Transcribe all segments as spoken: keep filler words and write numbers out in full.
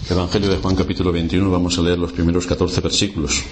Evangelio de Juan, capítulo veintiuno, vamos a leer los primeros catorce versículos.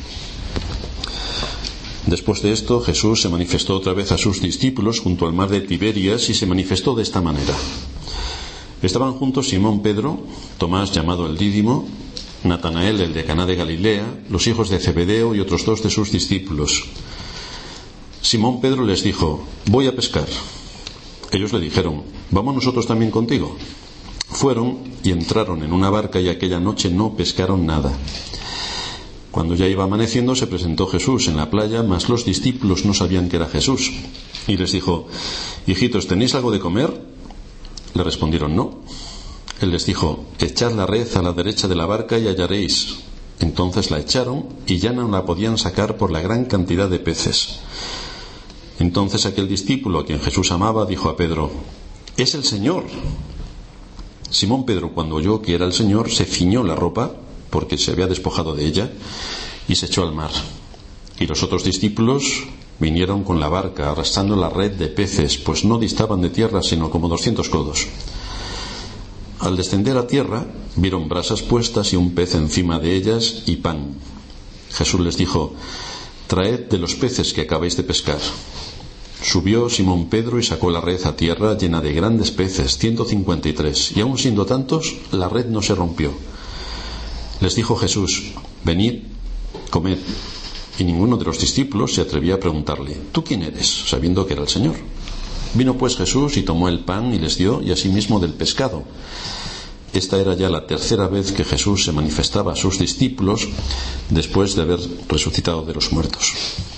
Después de esto, Jesús se manifestó otra vez a sus discípulos junto al mar de Tiberias y se manifestó de esta manera. Estaban juntos Simón Pedro, Tomás llamado el Dídimo, Natanael el de Caná de Galilea, los hijos de Zebedeo y otros dos de sus discípulos. Simón Pedro les dijo: voy a pescar. Ellos le dijeron: ¿vamos nosotros también contigo? Fueron y entraron en una barca y aquella noche no pescaron nada. Cuando ya iba amaneciendo se presentó Jesús en la playa, mas los discípulos no sabían que era Jesús. Y les dijo: hijitos, ¿tenéis algo de comer? Le respondieron: no. Él les dijo: echad la red a la derecha de la barca y hallaréis. Entonces la echaron y ya no la podían sacar por la gran cantidad de peces. Entonces aquel discípulo a quien Jesús amaba dijo a Pedro: es el Señor. Simón Pedro, cuando oyó que era el Señor, se ciñó la ropa, porque se había despojado de ella, y se echó al mar. Y los otros discípulos vinieron con la barca, arrastrando la red de peces, pues no distaban de tierra, sino como doscientos codos. Al descender a tierra, vieron brasas puestas y un pez encima de ellas y pan. Jesús les dijo: traed de los peces que acabáis de pescar. Subió Simón Pedro y sacó la red a tierra llena de grandes peces, ciento cincuenta y tres, y aun siendo tantos, la red no se rompió. Les dijo Jesús: venid, comed. Y ninguno de los discípulos se atrevía a preguntarle: ¿tú quién eres?, sabiendo que era el Señor. Vino pues Jesús y tomó el pan y les dio, y asimismo del pescado. Esta era ya la tercera vez que Jesús se manifestaba a sus discípulos después de haber resucitado de los muertos.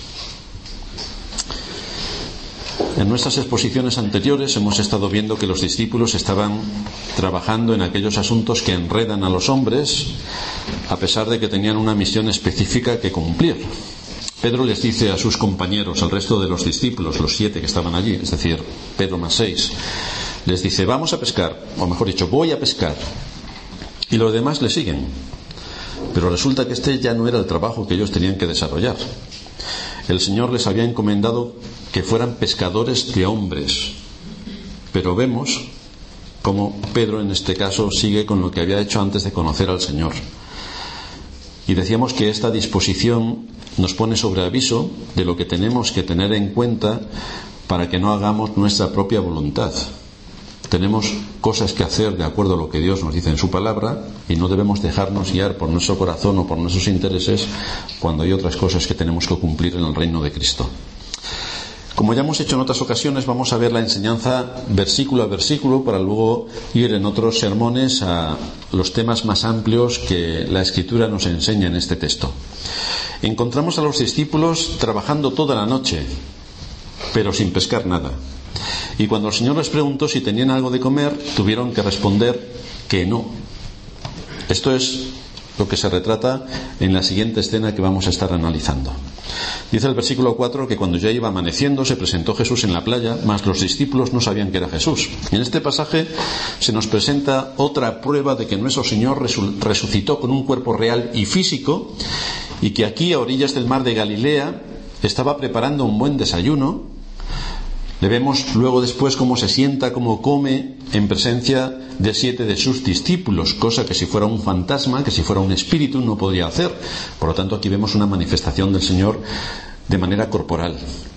En nuestras exposiciones anteriores hemos estado viendo que los discípulos estaban trabajando en aquellos asuntos que enredan a los hombres, a pesar de que tenían una misión específica que cumplir. Pedro les dice a sus compañeros, al resto de los discípulos, los siete que estaban allí, es decir, Pedro más seis, les dice: vamos a pescar, o mejor dicho, voy a pescar. Y los demás le siguen. Pero resulta que este ya no era el trabajo que ellos tenían que desarrollar. El Señor les había encomendado que fueran pescadores de hombres. Pero vemos cómo Pedro en este caso sigue con lo que había hecho antes de conocer al Señor. Y decíamos que esta disposición nos pone sobre aviso de lo que tenemos que tener en cuenta para que no hagamos nuestra propia voluntad. Tenemos cosas que hacer de acuerdo a lo que Dios nos dice en su palabra, y no debemos dejarnos guiar por nuestro corazón o por nuestros intereses cuando hay otras cosas que tenemos que cumplir en el reino de Cristo. Como ya hemos hecho en otras ocasiones, vamos a ver la enseñanza versículo a versículo para luego ir en otros sermones a los temas más amplios que la Escritura nos enseña en este texto. Encontramos a los discípulos trabajando toda la noche, pero sin pescar nada. Y cuando el Señor les preguntó si tenían algo de comer, tuvieron que responder que no. Esto es lo que se retrata en la siguiente escena que vamos a estar analizando. Dice el versículo cuatro que cuando ya iba amaneciendo se presentó Jesús en la playa, mas los discípulos no sabían que era Jesús. Y en este pasaje se nos presenta otra prueba de que nuestro Señor resucitó con un cuerpo real y físico, y que aquí a orillas del mar de Galilea estaba preparando un buen desayuno. Le vemos luego después cómo se sienta, cómo come en presencia de siete de sus discípulos, cosa que si fuera un fantasma, que si fuera un espíritu no podría hacer. Por lo tanto, aquí vemos una manifestación del Señor de manera corporal.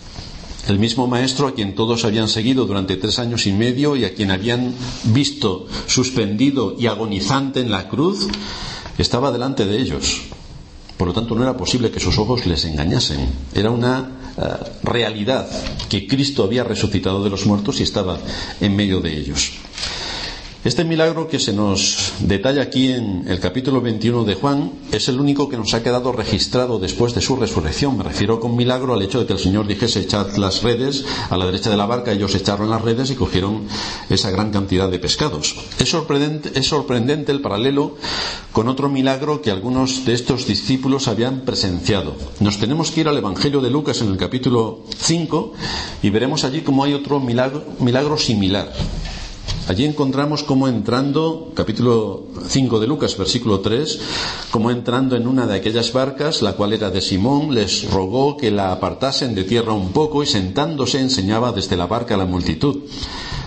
El mismo Maestro a quien todos habían seguido durante tres años y medio y a quien habían visto suspendido y agonizante en la cruz, estaba delante de ellos. Por lo tanto, no era posible que sus ojos les engañasen. Era una uh, realidad que Cristo había resucitado de los muertos y estaba en medio de ellos. Este milagro que se nos detalla aquí en el capítulo veintiuno de Juan es el único que nos ha quedado registrado después de su resurrección. Me refiero con milagro al hecho de que el Señor dijese: echad las redes a la derecha de la barca. Ellos echaron las redes y cogieron esa gran cantidad de pescados. Es sorprendente, es sorprendente el paralelo con otro milagro que algunos de estos discípulos habían presenciado. Nos tenemos que ir al Evangelio de Lucas en el capítulo cinco y veremos allí cómo hay otro milagro, milagro similar. Allí encontramos cómo entrando, capítulo cinco de Lucas, versículo tres, cómo entrando en una de aquellas barcas, la cual era de Simón, les rogó que la apartasen de tierra un poco y sentándose enseñaba desde la barca a la multitud.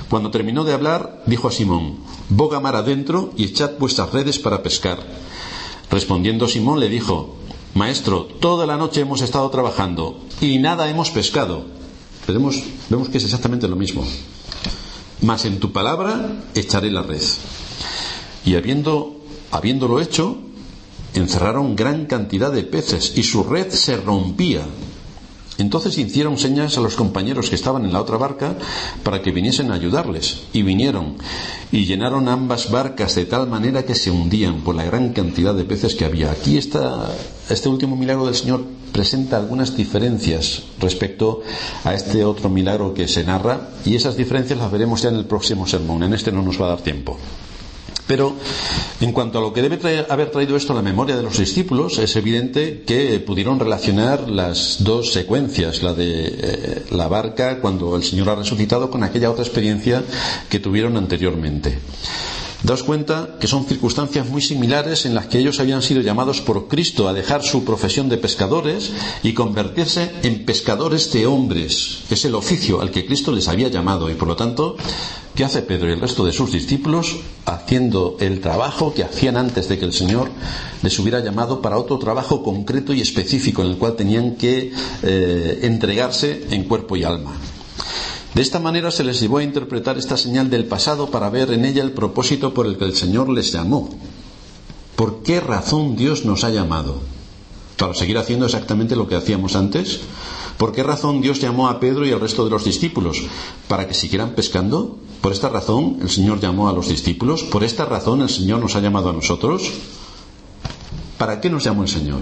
Cuando terminó de hablar, dijo a Simón: boga mar adentro y echad vuestras redes para pescar. Respondiendo Simón le dijo: Maestro, toda la noche hemos estado trabajando y nada hemos pescado. Vemos, vemos que es exactamente lo mismo. Mas en tu palabra echaré la red. Y habiendo, habiéndolo hecho, encerraron gran cantidad de peces y su red se rompía. Entonces hicieron señas a los compañeros que estaban en la otra barca para que viniesen a ayudarles. Y vinieron y llenaron ambas barcas de tal manera que se hundían por la gran cantidad de peces que había. Aquí está, este último milagro del Señor presenta algunas diferencias respecto a este otro milagro que se narra, y esas diferencias las veremos ya en el próximo sermón. En este no nos va a dar tiempo. Pero en cuanto a lo que debe traer, haber traído esto a la memoria de los discípulos, es evidente que pudieron relacionar las dos secuencias, la de eh, la barca cuando el Señor ha resucitado, con aquella otra experiencia que tuvieron anteriormente. Daos cuenta que son circunstancias muy similares en las que ellos habían sido llamados por Cristo a dejar su profesión de pescadores y convertirse en pescadores de hombres. Es el oficio al que Cristo les había llamado, y por lo tanto, ¿qué hace Pedro y el resto de sus discípulos? Haciendo el trabajo que hacían antes de que el Señor les hubiera llamado para otro trabajo concreto y específico, en el cual tenían que eh, entregarse en cuerpo y alma. De esta manera se les llevó a interpretar esta señal del pasado para ver en ella el propósito por el que el Señor les llamó. ¿Por qué razón Dios nos ha llamado? ¿Para seguir haciendo exactamente lo que hacíamos antes? ¿Por qué razón Dios llamó a Pedro y al resto de los discípulos? ¿Para que siguieran pescando? ¿Por esta razón el Señor llamó a los discípulos? ¿Por esta razón el Señor nos ha llamado a nosotros? ¿Para qué nos llamó el Señor?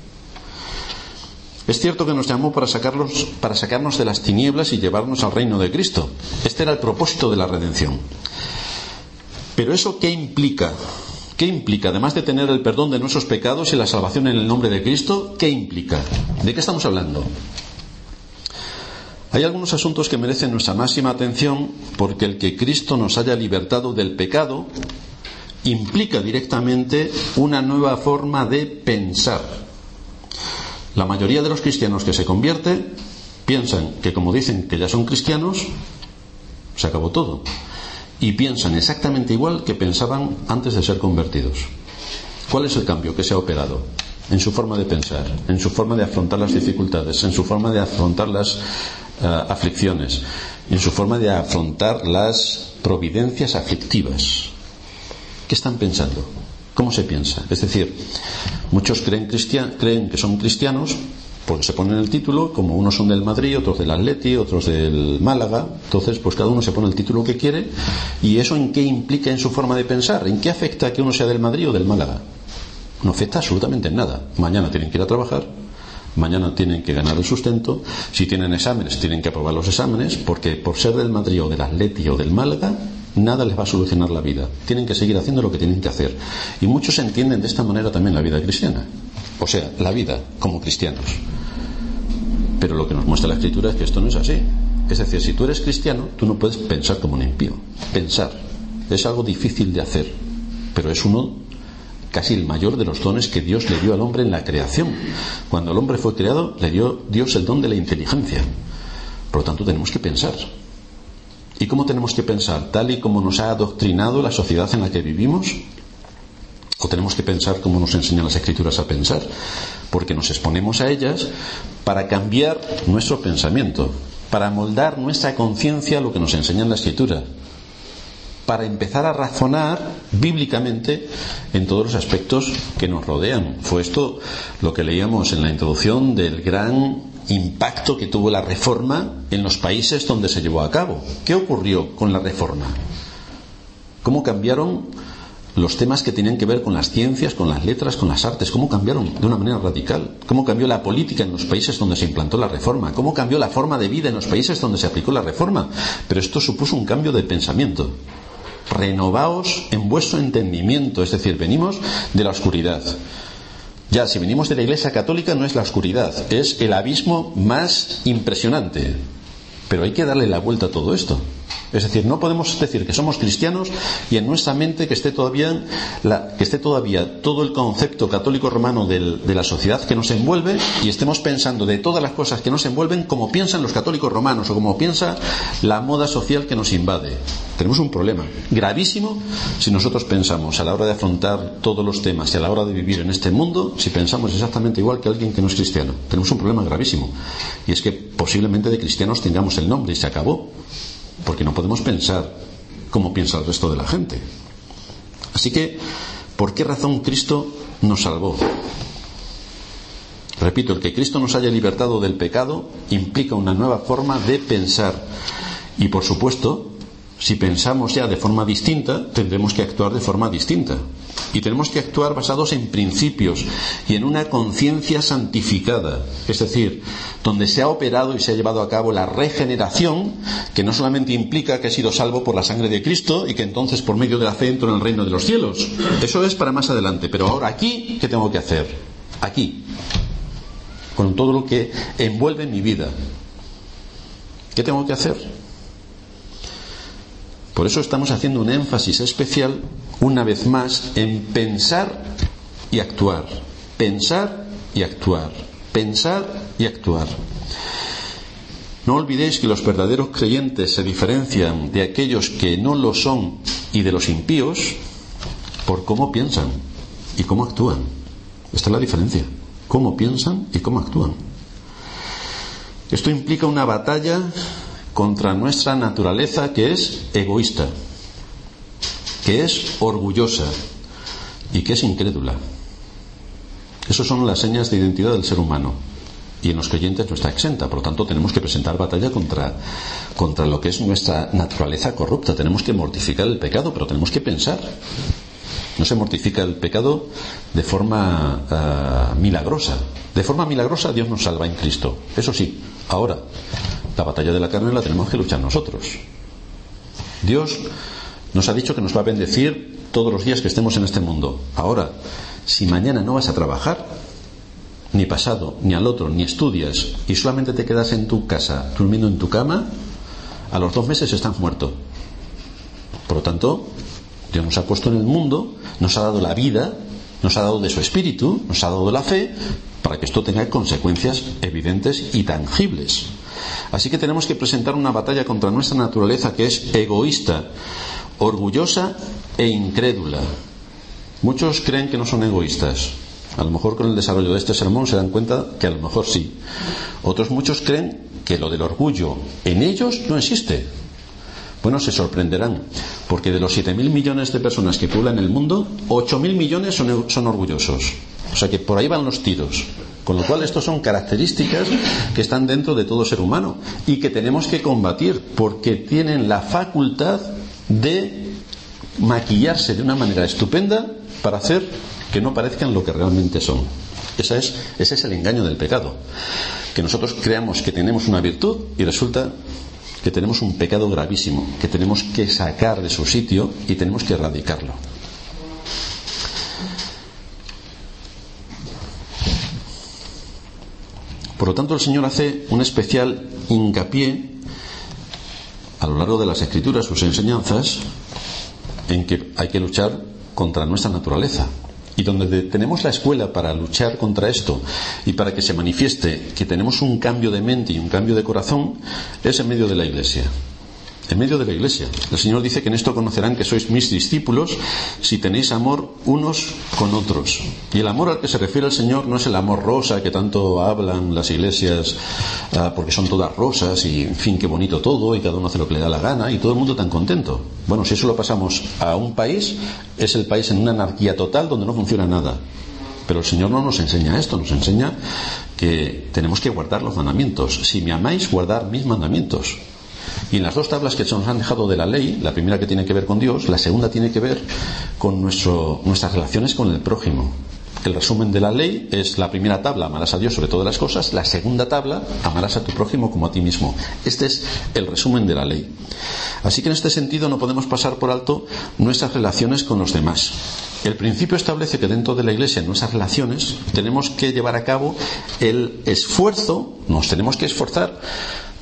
Es cierto que nos llamó para sacarlos, para sacarnos de las tinieblas y llevarnos al reino de Cristo. Este era el propósito de la redención. Pero ¿eso qué implica? ¿Qué implica? Además de tener el perdón de nuestros pecados y la salvación en el nombre de Cristo, ¿qué implica? ¿De qué estamos hablando? Hay algunos asuntos que merecen nuestra máxima atención, porque el que Cristo nos haya libertado del pecado implica directamente una nueva forma de pensar. La mayoría de los cristianos que se convierten piensan que, como dicen que ya son cristianos, se acabó todo. Y piensan exactamente igual que pensaban antes de ser convertidos. ¿Cuál es el cambio que se ha operado? En su forma de pensar, en su forma de afrontar las dificultades, en su forma de afrontar las uh, aflicciones, en su forma de afrontar las providencias aflictivas. ¿Qué están pensando? ¿Cómo se piensa? Es decir, muchos creen, cristian, creen que son cristianos porque se ponen el título, como unos son del Madrid, otros del Atleti, otros del Málaga. Entonces, pues cada uno se pone el título que quiere. ¿Y eso en qué implica en su forma de pensar? ¿En qué afecta que uno sea del Madrid o del Málaga? No afecta absolutamente en nada. Mañana tienen que ir a trabajar, mañana tienen que ganar el sustento, si tienen exámenes tienen que aprobar los exámenes, porque por ser del Madrid o del Atleti o del Málaga, nada les va a solucionar la vida. Tienen que seguir haciendo lo que tienen que hacer. Y muchos entienden de esta manera también la vida cristiana. O sea, la vida como cristianos. Pero lo que nos muestra la Escritura es que esto no es así. Es decir, si tú eres cristiano, tú no puedes pensar como un impío. Pensar es algo difícil de hacer, pero es uno, casi el mayor de los dones que Dios le dio al hombre en la creación. Cuando el hombre fue creado, le dio Dios el don de la inteligencia. Por lo tanto, tenemos que pensar. ¿Y cómo tenemos que pensar? ¿Tal y como nos ha adoctrinado la sociedad en la que vivimos? ¿O tenemos que pensar como nos enseñan las Escrituras a pensar? Porque nos exponemos a ellas para cambiar nuestro pensamiento, para moldar nuestra conciencia a lo que nos enseña en la Escritura, para empezar a razonar bíblicamente en todos los aspectos que nos rodean. Fue esto lo que leíamos en la introducción del gran impacto que tuvo la Reforma en los países donde se llevó a cabo. ¿Qué ocurrió con la Reforma? ¿Cómo cambiaron los temas que tenían que ver con las ciencias, con las letras, con las artes? ¿Cómo cambiaron de una manera radical? ¿Cómo cambió la política en los países donde se implantó la Reforma? ¿Cómo cambió la forma de vida en los países donde se aplicó la Reforma? Pero esto supuso un cambio de pensamiento. Renovaos en vuestro entendimiento, es decir, venimos de la oscuridad. Ya, si venimos de la Iglesia Católica, no es la oscuridad, es el abismo más impresionante. Pero hay que darle la vuelta a todo esto. Es decir, no podemos decir que somos cristianos y en nuestra mente que esté todavía, la, que esté todavía todo el concepto católico romano del, de la sociedad que nos envuelve y estemos pensando de todas las cosas que nos envuelven como piensan los católicos romanos o como piensa la moda social que nos invade. Tenemos un problema gravísimo si nosotros pensamos a la hora de afrontar todos los temas y a la hora de vivir en este mundo, si pensamos exactamente igual que alguien que no es cristiano. Tenemos un problema gravísimo. Y es que posiblemente de cristianos tengamos el nombre y se acabó. Porque no podemos pensar como piensa el resto de la gente. Así que, ¿por qué razón Cristo nos salvó? Repito, el que Cristo nos haya libertado del pecado implica una nueva forma de pensar. Y por supuesto, si pensamos ya de forma distinta, tendremos que actuar de forma distinta. Y tenemos que actuar basados en principios y en una conciencia santificada. Es decir, donde se ha operado y se ha llevado a cabo la regeneración, que no solamente implica que he sido salvo por la sangre de Cristo y que entonces por medio de la fe entro en el reino de los cielos. Eso es para más adelante. Pero ahora aquí, ¿qué tengo que hacer? Aquí. Con todo lo que envuelve mi vida. ¿Qué tengo que hacer? Por eso estamos haciendo un énfasis especial, una vez más, en pensar y actuar. Pensar y actuar. Pensar y actuar. No olvidéis que los verdaderos creyentes se diferencian de aquellos que no lo son y de los impíos por cómo piensan y cómo actúan. Esta es la diferencia. Cómo piensan y cómo actúan. Esto implica una batalla contra nuestra naturaleza, que es egoísta, que es orgullosa y que es incrédula. Esas son las señas de identidad del ser humano, y en los creyentes no está exenta. Por lo tanto, tenemos que presentar batalla contra, contra lo que es nuestra naturaleza corrupta. Tenemos que mortificar el pecado, pero tenemos que pensar. No se mortifica el pecado de forma uh, milagrosa. De forma milagrosa Dios nos salva en Cristo. Eso sí, ahora la batalla de la carne la tenemos que luchar nosotros. Dios nos ha dicho que nos va a bendecir todos los días que estemos en este mundo. Ahora, si mañana no vas a trabajar, ni pasado, ni al otro, ni estudias, y solamente te quedas en tu casa, durmiendo en tu cama, a los dos meses estás muerto. Por lo tanto, Dios nos ha puesto en el mundo, nos ha dado la vida, nos ha dado de su espíritu, nos ha dado la fe, para que esto tenga consecuencias evidentes y tangibles. Así que tenemos que presentar una batalla contra nuestra naturaleza, que es egoísta, orgullosa e incrédula. Muchos creen que no son egoístas. A lo mejor con el desarrollo de este sermón se dan cuenta que a lo mejor sí. Otros muchos creen que lo del orgullo en ellos no existe. Bueno, se sorprenderán, porque de los siete mil millones de personas que poblan el mundo, ocho mil millones son, son orgullosos. O sea que por ahí van los tiros. Con lo cual, estos son características que están dentro de todo ser humano y que tenemos que combatir, porque tienen la facultad de maquillarse de una manera estupenda para hacer que no parezcan lo que realmente son. Esa es, ese es el engaño del pecado. Que nosotros creamos que tenemos una virtud y resulta que tenemos un pecado gravísimo, que tenemos que sacar de su sitio y tenemos que erradicarlo. Por lo tanto, el Señor hace un especial hincapié a lo largo de las Escrituras, sus enseñanzas, en que hay que luchar contra nuestra naturaleza. Y donde tenemos la escuela para luchar contra esto y para que se manifieste que tenemos un cambio de mente y un cambio de corazón, es en medio de la Iglesia. En medio de la Iglesia. El Señor dice que en esto conocerán que sois mis discípulos si tenéis amor unos con otros. Y el amor al que se refiere el Señor no es el amor rosa que tanto hablan las iglesias, uh, porque son todas rosas y, en fin, qué bonito todo y cada uno hace lo que le da la gana y todo el mundo tan contento. Bueno, si eso lo pasamos a un país, es el país en una anarquía total donde no funciona nada. Pero el Señor no nos enseña esto, nos enseña que tenemos que guardar los mandamientos. Si me amáis, guardad mis mandamientos. Y en las dos tablas que se nos han dejado de la ley, la primera que tiene que ver con Dios, la segunda tiene que ver con nuestro, nuestras relaciones con el prójimo. El resumen de la ley es la primera tabla, amarás a Dios sobre todas las cosas. La segunda tabla, amarás a tu prójimo como a ti mismo. Este es el resumen de la ley. Así que en este sentido no podemos pasar por alto nuestras relaciones con los demás. El principio establece que dentro de la Iglesia, en nuestras relaciones, tenemos que llevar a cabo el esfuerzo, nos tenemos que esforzar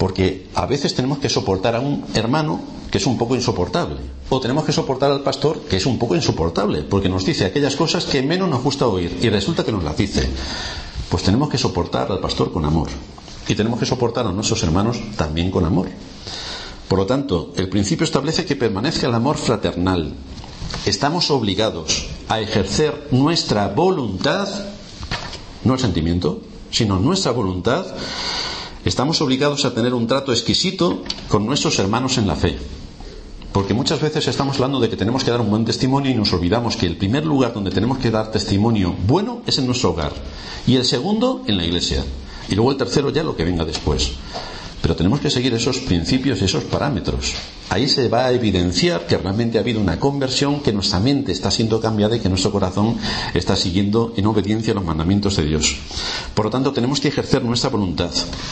Porque a veces tenemos que soportar a un hermano que es un poco insoportable, o tenemos que soportar al pastor que es un poco insoportable, porque nos dice aquellas cosas que menos nos gusta oír y resulta que nos las dice. Pues tenemos que soportar al pastor con amor, y tenemos que soportar a nuestros hermanos también con amor. Por lo tanto, el principio establece que permanezca el amor fraternal. Estamos obligados a ejercer nuestra voluntad, no el sentimiento, sino nuestra voluntad. Estamos obligados a tener un trato exquisito con nuestros hermanos en la fe. Porque muchas veces estamos hablando de que tenemos que dar un buen testimonio y nos olvidamos que el primer lugar donde tenemos que dar testimonio bueno es en nuestro hogar. Y el segundo, en la iglesia. Y luego el tercero ya lo que venga después. Pero tenemos que seguir esos principios y esos parámetros. Ahí se va a evidenciar que realmente ha habido una conversión, que nuestra mente está siendo cambiada y que nuestro corazón está siguiendo en obediencia a los mandamientos de Dios. Por lo tanto, tenemos que ejercer nuestra voluntad.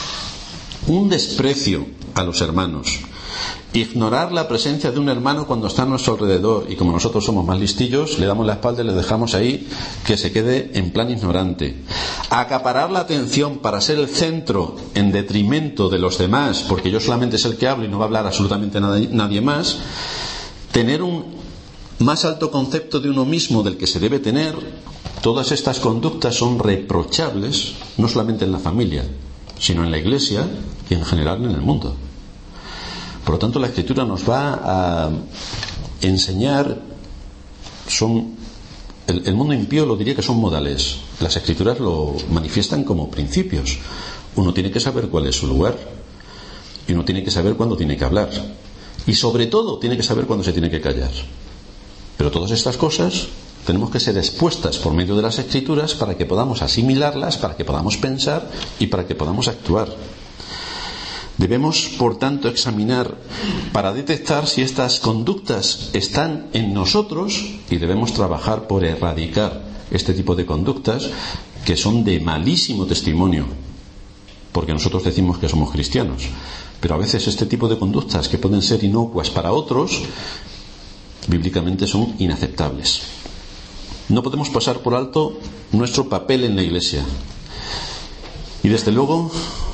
Un desprecio a los hermanos, ignorar la presencia de un hermano cuando está a nuestro alrededor, y como nosotros somos más listillos, le damos la espalda y le dejamos ahí que se quede en plan ignorante. Acaparar la atención para ser el centro en detrimento de los demás, porque yo solamente es el que hablo y no va a hablar absolutamente nadie, nadie más. Tener un más alto concepto de uno mismo del que se debe tener. Todas estas conductas son reprochables, no solamente en la familia, sino en la iglesia y en general en el mundo. Por lo tanto, la Escritura nos va a enseñar, son el, el mundo impío lo diría que son modales. Las Escrituras lo manifiestan como principios. Uno tiene que saber cuál es su lugar, y uno tiene que saber cuándo tiene que hablar, y sobre todo tiene que saber cuándo se tiene que callar. Pero todas estas cosas tenemos que ser expuestas por medio de las Escrituras para que podamos asimilarlas, para que podamos pensar y para que podamos actuar. Debemos, por tanto, examinar para detectar si estas conductas están en nosotros, y debemos trabajar por erradicar este tipo de conductas que son de malísimo testimonio, porque nosotros decimos que somos cristianos, pero a veces este tipo de conductas que pueden ser inocuas para otros, bíblicamente son inaceptables. No podemos pasar por alto nuestro papel en la iglesia, y desde luego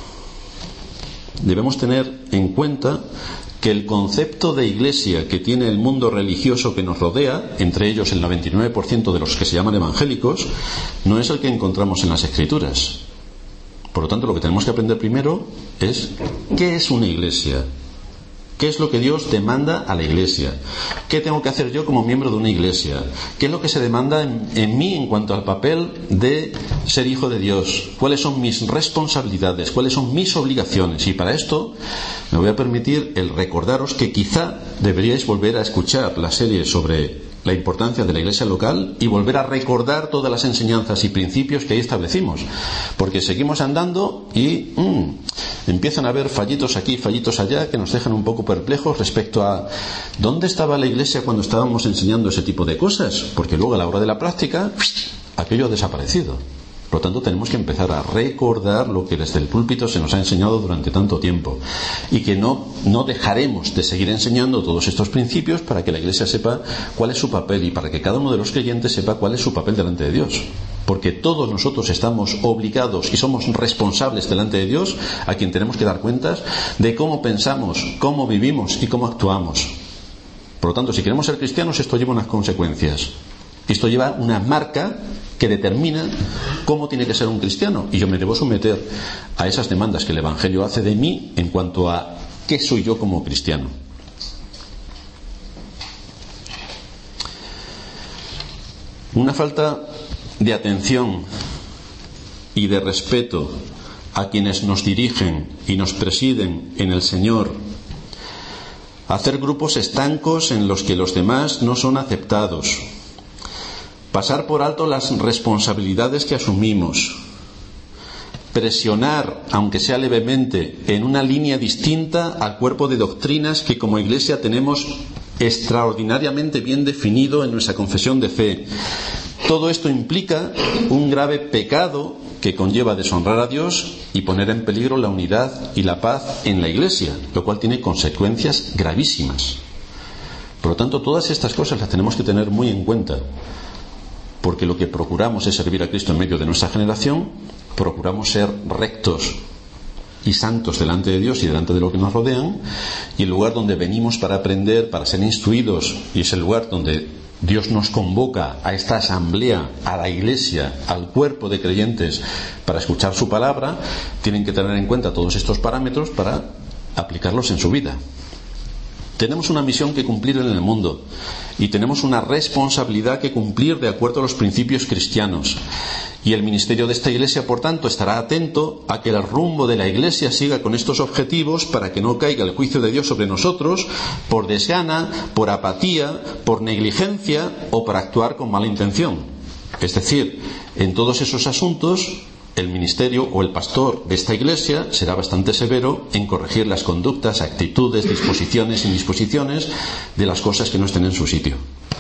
debemos tener en cuenta que el concepto de iglesia que tiene el mundo religioso que nos rodea, entre ellos el noventa y nueve por ciento de los que se llaman evangélicos, no es el que encontramos en las Escrituras. Por lo tanto, lo que tenemos que aprender primero es ¿qué es una iglesia? ¿Qué es lo que Dios demanda a la iglesia? ¿Qué tengo que hacer yo como miembro de una iglesia? ¿Qué es lo que se demanda en, en mí en cuanto al papel de ser hijo de Dios? ¿Cuáles son mis responsabilidades? ¿Cuáles son mis obligaciones? Y para esto me voy a permitir el recordaros que quizá deberíais volver a escuchar la serie sobre la importancia de la iglesia local y volver a recordar todas las enseñanzas y principios que ahí establecimos, porque seguimos andando y mmm, empiezan a haber fallitos aquí, fallitos allá, que nos dejan un poco perplejos respecto a ¿dónde estaba la iglesia cuando estábamos enseñando ese tipo de cosas? Porque luego a la hora de la práctica aquello ha desaparecido. Por lo tanto, tenemos que empezar a recordar lo que desde el púlpito se nos ha enseñado durante tanto tiempo, y que no, no dejaremos de seguir enseñando todos estos principios para que la iglesia sepa cuál es su papel y para que cada uno de los creyentes sepa cuál es su papel delante de Dios. Porque todos nosotros estamos obligados y somos responsables delante de Dios, a quien tenemos que dar cuentas de cómo pensamos, cómo vivimos y cómo actuamos. Por lo tanto, si queremos ser cristianos, esto lleva unas consecuencias. Esto lleva una marca que determina cómo tiene que ser un cristiano, y yo me debo someter a esas demandas que el Evangelio hace de mí en cuanto a qué soy yo como cristiano. Una falta de atención y de respeto a quienes nos dirigen y nos presiden en el Señor, hacer grupos estancos en los que los demás no son aceptados, pasar por alto las responsabilidades que asumimos, presionar, aunque sea levemente, en una línea distinta al cuerpo de doctrinas que como Iglesia tenemos extraordinariamente bien definido en nuestra confesión de fe. Todo esto implica un grave pecado que conlleva deshonrar a Dios y poner en peligro la unidad y la paz en la Iglesia, lo cual tiene consecuencias gravísimas. Por lo tanto, todas estas cosas las tenemos que tener muy en cuenta, porque lo que procuramos es servir a Cristo en medio de nuestra generación, procuramos ser rectos y santos delante de Dios y delante de lo que nos rodean, y el lugar donde venimos para aprender, para ser instruidos, y es el lugar donde Dios nos convoca a esta asamblea, a la iglesia, al cuerpo de creyentes para escuchar su palabra. Tienen que tener en cuenta todos estos parámetros para aplicarlos en su vida. Tenemos una misión que cumplir en el mundo y tenemos una responsabilidad que cumplir de acuerdo a los principios cristianos. Y el ministerio de esta iglesia, por tanto, estará atento a que el rumbo de la iglesia siga con estos objetivos para que no caiga el juicio de Dios sobre nosotros por desgana, por apatía, por negligencia o por actuar con mala intención. Es decir, en todos esos asuntos, el ministerio o el pastor de esta iglesia será bastante severo en corregir las conductas, actitudes, disposiciones e indisposiciones de las cosas que no estén en su sitio.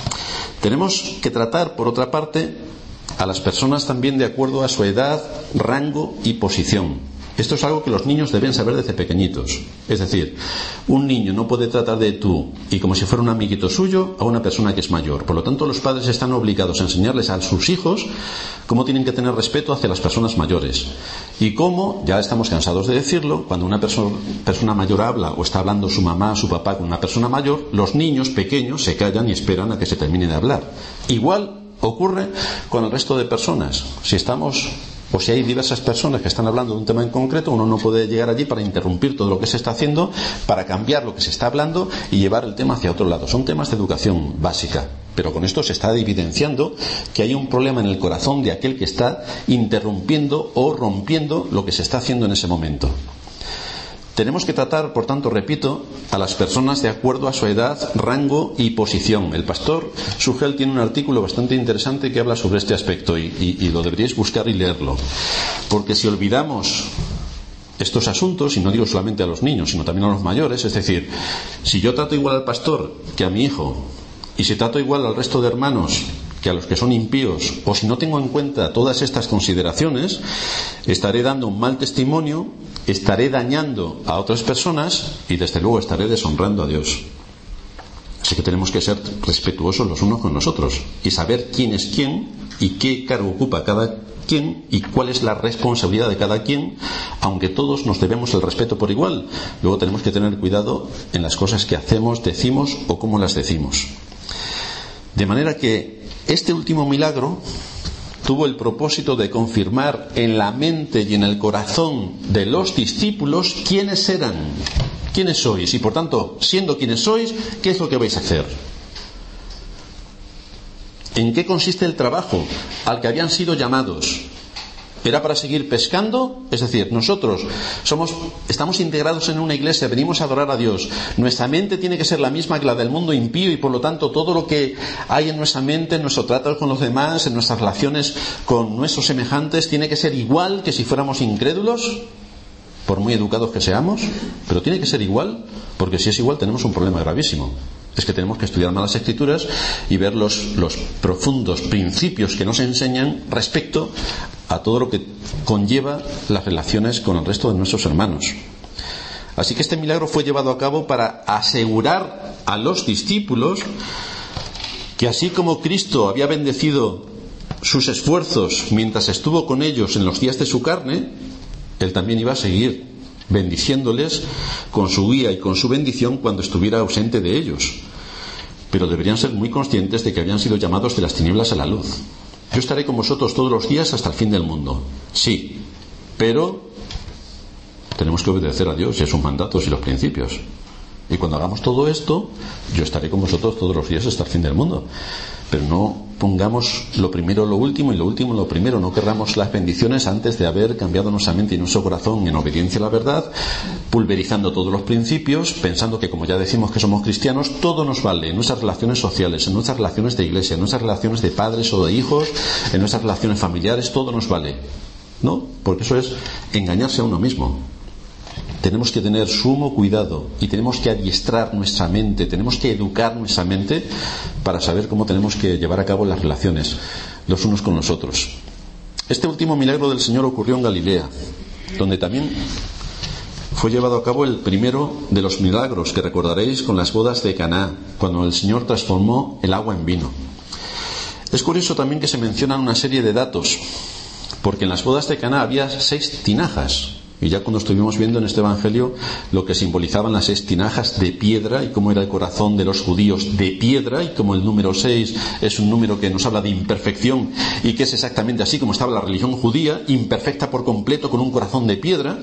Tenemos que tratar, por otra parte, a las personas también de acuerdo a su edad, rango y posición. Esto es algo que los niños deben saber desde pequeñitos. Es decir, un niño no puede tratar de tú y como si fuera un amiguito suyo a una persona que es mayor. Por lo tanto, los padres están obligados a enseñarles a sus hijos cómo tienen que tener respeto hacia las personas mayores. Y cómo, ya estamos cansados de decirlo, cuando una perso- persona mayor habla o está hablando su mamá, su papá con una persona mayor, los niños pequeños se callan y esperan a que se termine de hablar. Igual ocurre con el resto de personas. Si estamos o si hay diversas personas que están hablando de un tema en concreto, uno no puede llegar allí para interrumpir todo lo que se está haciendo, para cambiar lo que se está hablando y llevar el tema hacia otro lado. Son temas de educación básica, pero con esto se está evidenciando que hay un problema en el corazón de aquel que está interrumpiendo o rompiendo lo que se está haciendo en ese momento. Tenemos que tratar, por tanto, repito, a las personas de acuerdo a su edad, rango y posición. El pastor Sugel tiene un artículo bastante interesante que habla sobre este aspecto y, y, y lo deberíais buscar y leerlo. Porque si olvidamos estos asuntos, y no digo solamente a los niños, sino también a los mayores, es decir, si yo trato igual al pastor que a mi hijo, y si trato igual al resto de hermanos que a los que son impíos, o si no tengo en cuenta todas estas consideraciones, estaré dando un mal testimonio, estaré dañando a otras personas y desde luego estaré deshonrando a Dios. Así que tenemos que ser respetuosos los unos con los otros y saber quién es quién y qué cargo ocupa cada quien y cuál es la responsabilidad de cada quien, aunque todos nos debemos el respeto por igual. Luego tenemos que tener cuidado en las cosas que hacemos, decimos o cómo las decimos. De manera que este último milagro tuvo el propósito de confirmar en la mente y en el corazón de los discípulos quiénes eran, quiénes sois, y por tanto, siendo quienes sois, ¿qué es lo que vais a hacer? ¿En qué consiste el trabajo al que habían sido llamados? ¿Era para seguir pescando? Es decir, nosotros somos, estamos integrados en una iglesia, venimos a adorar a Dios. Nuestra mente tiene que ser la misma que la del mundo impío y por lo tanto todo lo que hay en nuestra mente, en nuestro trato con los demás, en nuestras relaciones con nuestros semejantes, tiene que ser igual que si fuéramos incrédulos, por muy educados que seamos, pero tiene que ser igual, porque si es igual tenemos un problema gravísimo. Es que tenemos que estudiar más las Escrituras y ver los, los profundos principios que nos enseñan respecto a todo lo que conlleva las relaciones con el resto de nuestros hermanos. Así que este milagro fue llevado a cabo para asegurar a los discípulos que así como Cristo había bendecido sus esfuerzos mientras estuvo con ellos en los días de su carne, Él también iba a seguir bendiciéndoles con su guía y con su bendición cuando estuviera ausente de ellos. Pero deberían ser muy conscientes de que habían sido llamados de las tinieblas a la luz. Yo estaré con vosotros todos los días hasta el fin del mundo. Sí, pero tenemos que obedecer a Dios y a sus mandatos y los principios. Y cuando hagamos todo esto, yo estaré con vosotros todos los días hasta el fin del mundo. Pero no pongamos lo primero lo último y lo último lo primero. No querramos las bendiciones antes de haber cambiado nuestra mente y nuestro corazón en obediencia a la verdad, pulverizando todos los principios, pensando que como ya decimos que somos cristianos, todo nos vale en nuestras relaciones sociales, en nuestras relaciones de iglesia, en nuestras relaciones de padres o de hijos, en nuestras relaciones familiares, todo nos vale. No, porque eso es engañarse a uno mismo. Tenemos que tener sumo cuidado y tenemos que adiestrar nuestra mente, tenemos que educar nuestra mente para saber cómo tenemos que llevar a cabo las relaciones los unos con los otros. Este último milagro del Señor ocurrió en Galilea, donde también fue llevado a cabo el primero de los milagros que recordaréis con las bodas de Caná, cuando el Señor transformó el agua en vino. Es curioso también que se mencionan una serie de datos, porque en las bodas de Caná había seis tinajas. Y ya cuando estuvimos viendo en este Evangelio lo que simbolizaban las seis tinajas de piedra y cómo era el corazón de los judíos de piedra, y como el número seis es un número que nos habla de imperfección y que es exactamente así como estaba la religión judía, imperfecta por completo, con un corazón de piedra,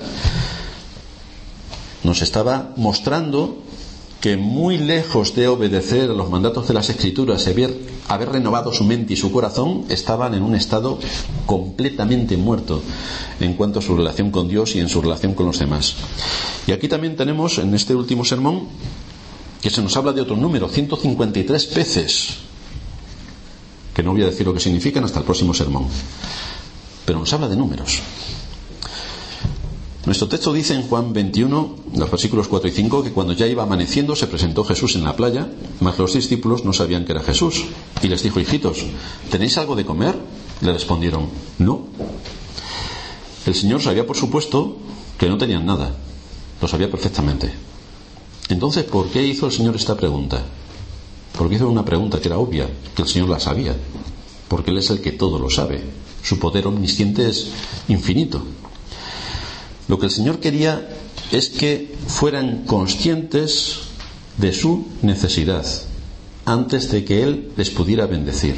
nos estaba mostrando que muy lejos de obedecer a los mandatos de las Escrituras y haber, haber renovado su mente y su corazón, estaban en un estado completamente muerto en cuanto a su relación con Dios y en su relación con los demás. Y aquí también tenemos, en este último sermón, que se nos habla de otro número, ciento cincuenta y tres peces, que no voy a decir lo que significan hasta el próximo sermón, pero nos habla de números. Nuestro texto dice en Juan veintiuno, los versículos cuatro y cinco, que cuando ya iba amaneciendo se presentó Jesús en la playa, mas los discípulos no sabían que era Jesús. Y les dijo: hijitos, ¿tenéis algo de comer? Le respondieron: no. El Señor sabía, por supuesto, que no tenían nada. Lo sabía perfectamente. Entonces, ¿por qué hizo el Señor esta pregunta? Porque hizo una pregunta que era obvia, que el Señor la sabía. Porque Él es el que todo lo sabe. Su poder omnisciente es infinito. Lo que el Señor quería es que fueran conscientes de su necesidad antes de que Él les pudiera bendecir.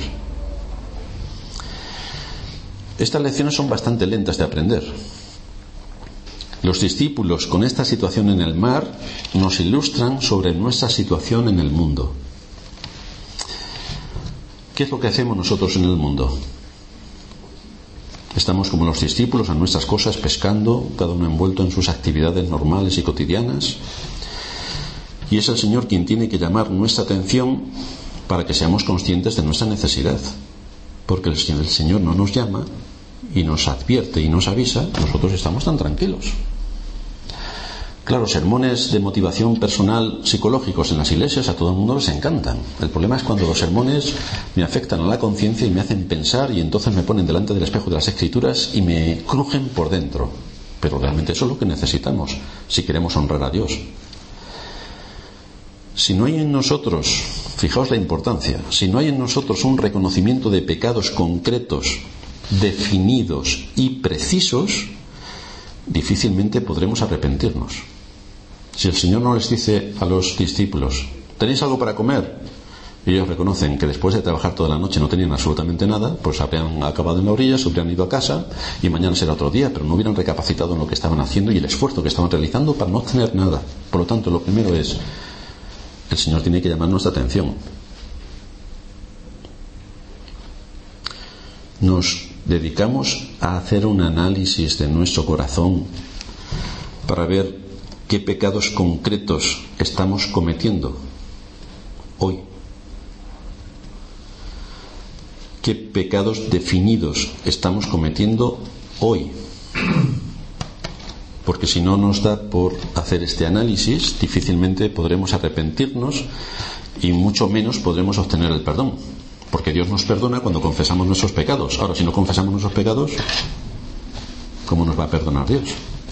Estas lecciones son bastante lentas de aprender. Los discípulos con esta situación en el mar nos ilustran sobre nuestra situación en el mundo. ¿Qué es lo que hacemos nosotros en el mundo? Estamos como los discípulos a nuestras cosas, pescando, cada uno envuelto en sus actividades normales y cotidianas. Y es el Señor quien tiene que llamar nuestra atención para que seamos conscientes de nuestra necesidad. Porque el Señor, el Señor no nos llama y nos advierte y nos avisa, nosotros estamos tan tranquilos. Claro, sermones de motivación personal psicológicos en las iglesias a todo el mundo les encantan. El problema es cuando los sermones me afectan a la conciencia y me hacen pensar, y entonces me ponen delante del espejo de las Escrituras y me crujen por dentro. Pero realmente eso es lo que necesitamos si queremos honrar a Dios. Si no hay en nosotros, fijaos la importancia, si no hay en nosotros un reconocimiento de pecados concretos, definidos y precisos, difícilmente podremos arrepentirnos. Si el Señor no les dice a los discípulos: ¿tenéis algo para comer? Y ellos reconocen que después de trabajar toda la noche no tenían absolutamente nada, pues habrían acabado en la orilla, se hubieran ido a casa y mañana será otro día, pero no hubieran recapacitado en lo que estaban haciendo y el esfuerzo que estaban realizando para no tener nada. Por lo tanto, lo primero es, el Señor tiene que llamar nuestra atención. Nos dedicamos a hacer un análisis de nuestro corazón para ver qué pecados concretos estamos cometiendo hoy, qué pecados definidos estamos cometiendo hoy, porque si no nos da por hacer este análisis, difícilmente podremos arrepentirnos y mucho menos podremos obtener el perdón. Porque Dios nos perdona cuando confesamos nuestros pecados. Ahora, si no confesamos nuestros pecados, ¿cómo nos va a perdonar Dios?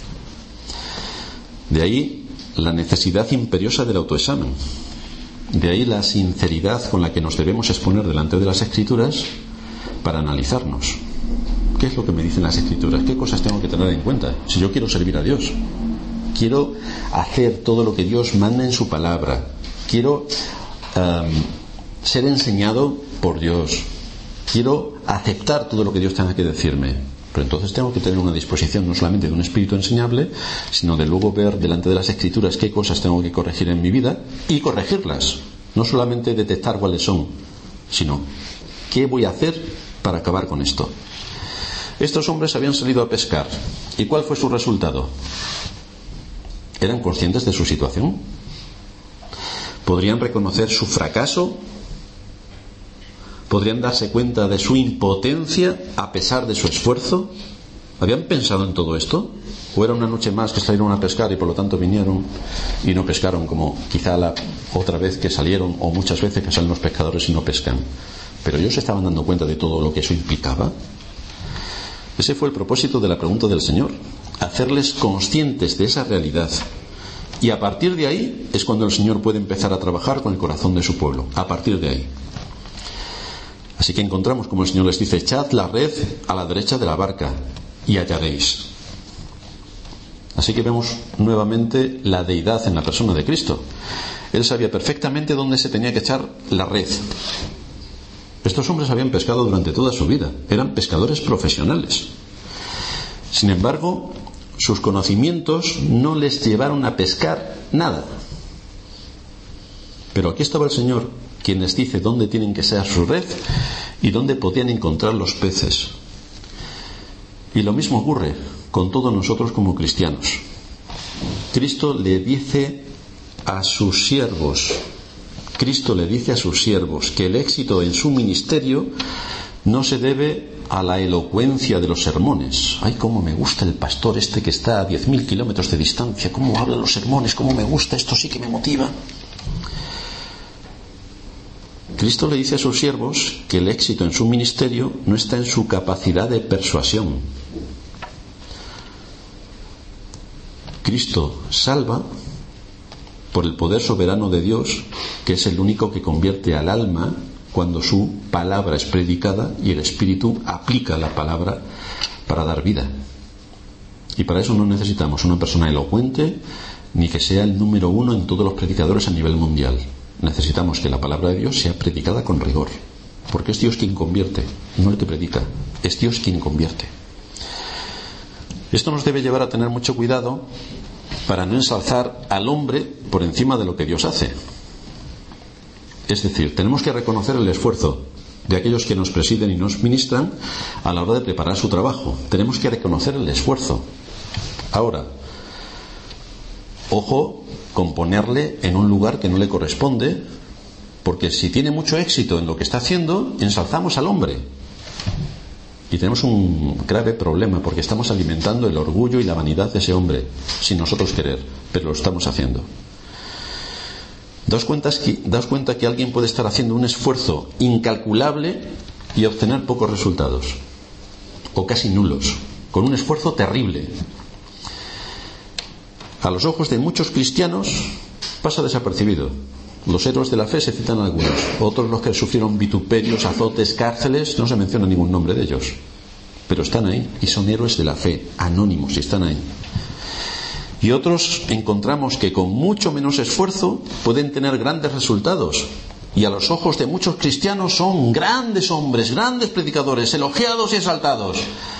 De ahí la necesidad imperiosa del autoexamen. De ahí la sinceridad con la que nos debemos exponer delante de las Escrituras para analizarnos. ¿Qué es lo que me dicen las Escrituras? ¿Qué cosas tengo que tener en cuenta? Si yo quiero servir a Dios, quiero hacer todo lo que Dios manda en su palabra, quiero um, ser enseñado por Dios, quiero aceptar todo lo que Dios tenga que decirme, pero entonces tengo que tener una disposición no solamente de un espíritu enseñable, sino de luego ver delante de las Escrituras qué cosas tengo que corregir en mi vida y corregirlas, no solamente detectar cuáles son, sino qué voy a hacer para acabar con esto. Estos hombres habían salido a pescar, ¿y cuál fue su resultado? ¿Eran conscientes de su situación? ¿Podrían reconocer su fracaso? ¿Podrían darse cuenta de su impotencia a pesar de su esfuerzo? ¿Habían pensado en todo esto? ¿O era una noche más que salieron a pescar y por lo tanto vinieron y no pescaron, como quizá la otra vez que salieron, o muchas veces que salen los pescadores y no pescan? Pero ellos se estaban dando cuenta de todo lo que eso implicaba. Ese fue el propósito de la pregunta del Señor, hacerles conscientes de esa realidad. Y a partir de ahí es cuando el Señor puede empezar a trabajar con el corazón de su pueblo. A partir de ahí. Así que encontramos como el Señor les dice: echad la red a la derecha de la barca y hallaréis. Así que vemos nuevamente la deidad en la persona de Cristo. Él sabía perfectamente dónde se tenía que echar la red. Estos hombres habían pescado durante toda su vida, eran pescadores profesionales. Sin embargo, sus conocimientos no les llevaron a pescar nada. Pero aquí estaba el Señor, quien les dice dónde tienen que ser su red y dónde podían encontrar los peces. Y lo mismo ocurre con todos nosotros como cristianos. Cristo le dice a sus siervos, Cristo le dice a sus siervos que el éxito en su ministerio no se debe a la elocuencia de los sermones. Ay, cómo me gusta el pastor este que está a diez mil kilómetros de distancia, cómo habla los sermones, cómo me gusta, esto sí que me motiva. Cristo le dice a sus siervos que el éxito en su ministerio no está en su capacidad de persuasión. Cristo salva por el poder soberano de Dios, que es el único que convierte al alma cuando su palabra es predicada y el Espíritu aplica la palabra para dar vida. Y para eso no necesitamos una persona elocuente ni que sea el número uno en todos los predicadores a nivel mundial. Necesitamos que la palabra de Dios sea predicada con rigor, porque es Dios quien convierte, no el que predica, es Dios quien convierte. Esto nos debe llevar a tener mucho cuidado para no ensalzar al hombre por encima de lo que Dios hace. Es decir, tenemos que reconocer el esfuerzo de aquellos que nos presiden y nos ministran a la hora de preparar su trabajo. Tenemos que reconocer el esfuerzo. Ahora, ojo con ponerle en un lugar que no le corresponde, porque si tiene mucho éxito en lo que está haciendo, ensalzamos al hombre. Y tenemos un grave problema, porque estamos alimentando el orgullo y la vanidad de ese hombre, sin nosotros querer, pero lo estamos haciendo. Daos cuenta que, daos cuenta que alguien puede estar haciendo un esfuerzo incalculable y obtener pocos resultados, o casi nulos, con un esfuerzo terrible. A los ojos de muchos cristianos pasa desapercibido. Los héroes de la fe se citan algunos, otros los que sufrieron vituperios, azotes, cárceles, no se menciona ningún nombre de ellos, pero están ahí y son héroes de la fe, anónimos, y están ahí. Y otros encontramos que con mucho menos esfuerzo pueden tener grandes resultados, y a los ojos de muchos cristianos son grandes hombres, grandes predicadores, elogiados y exaltados.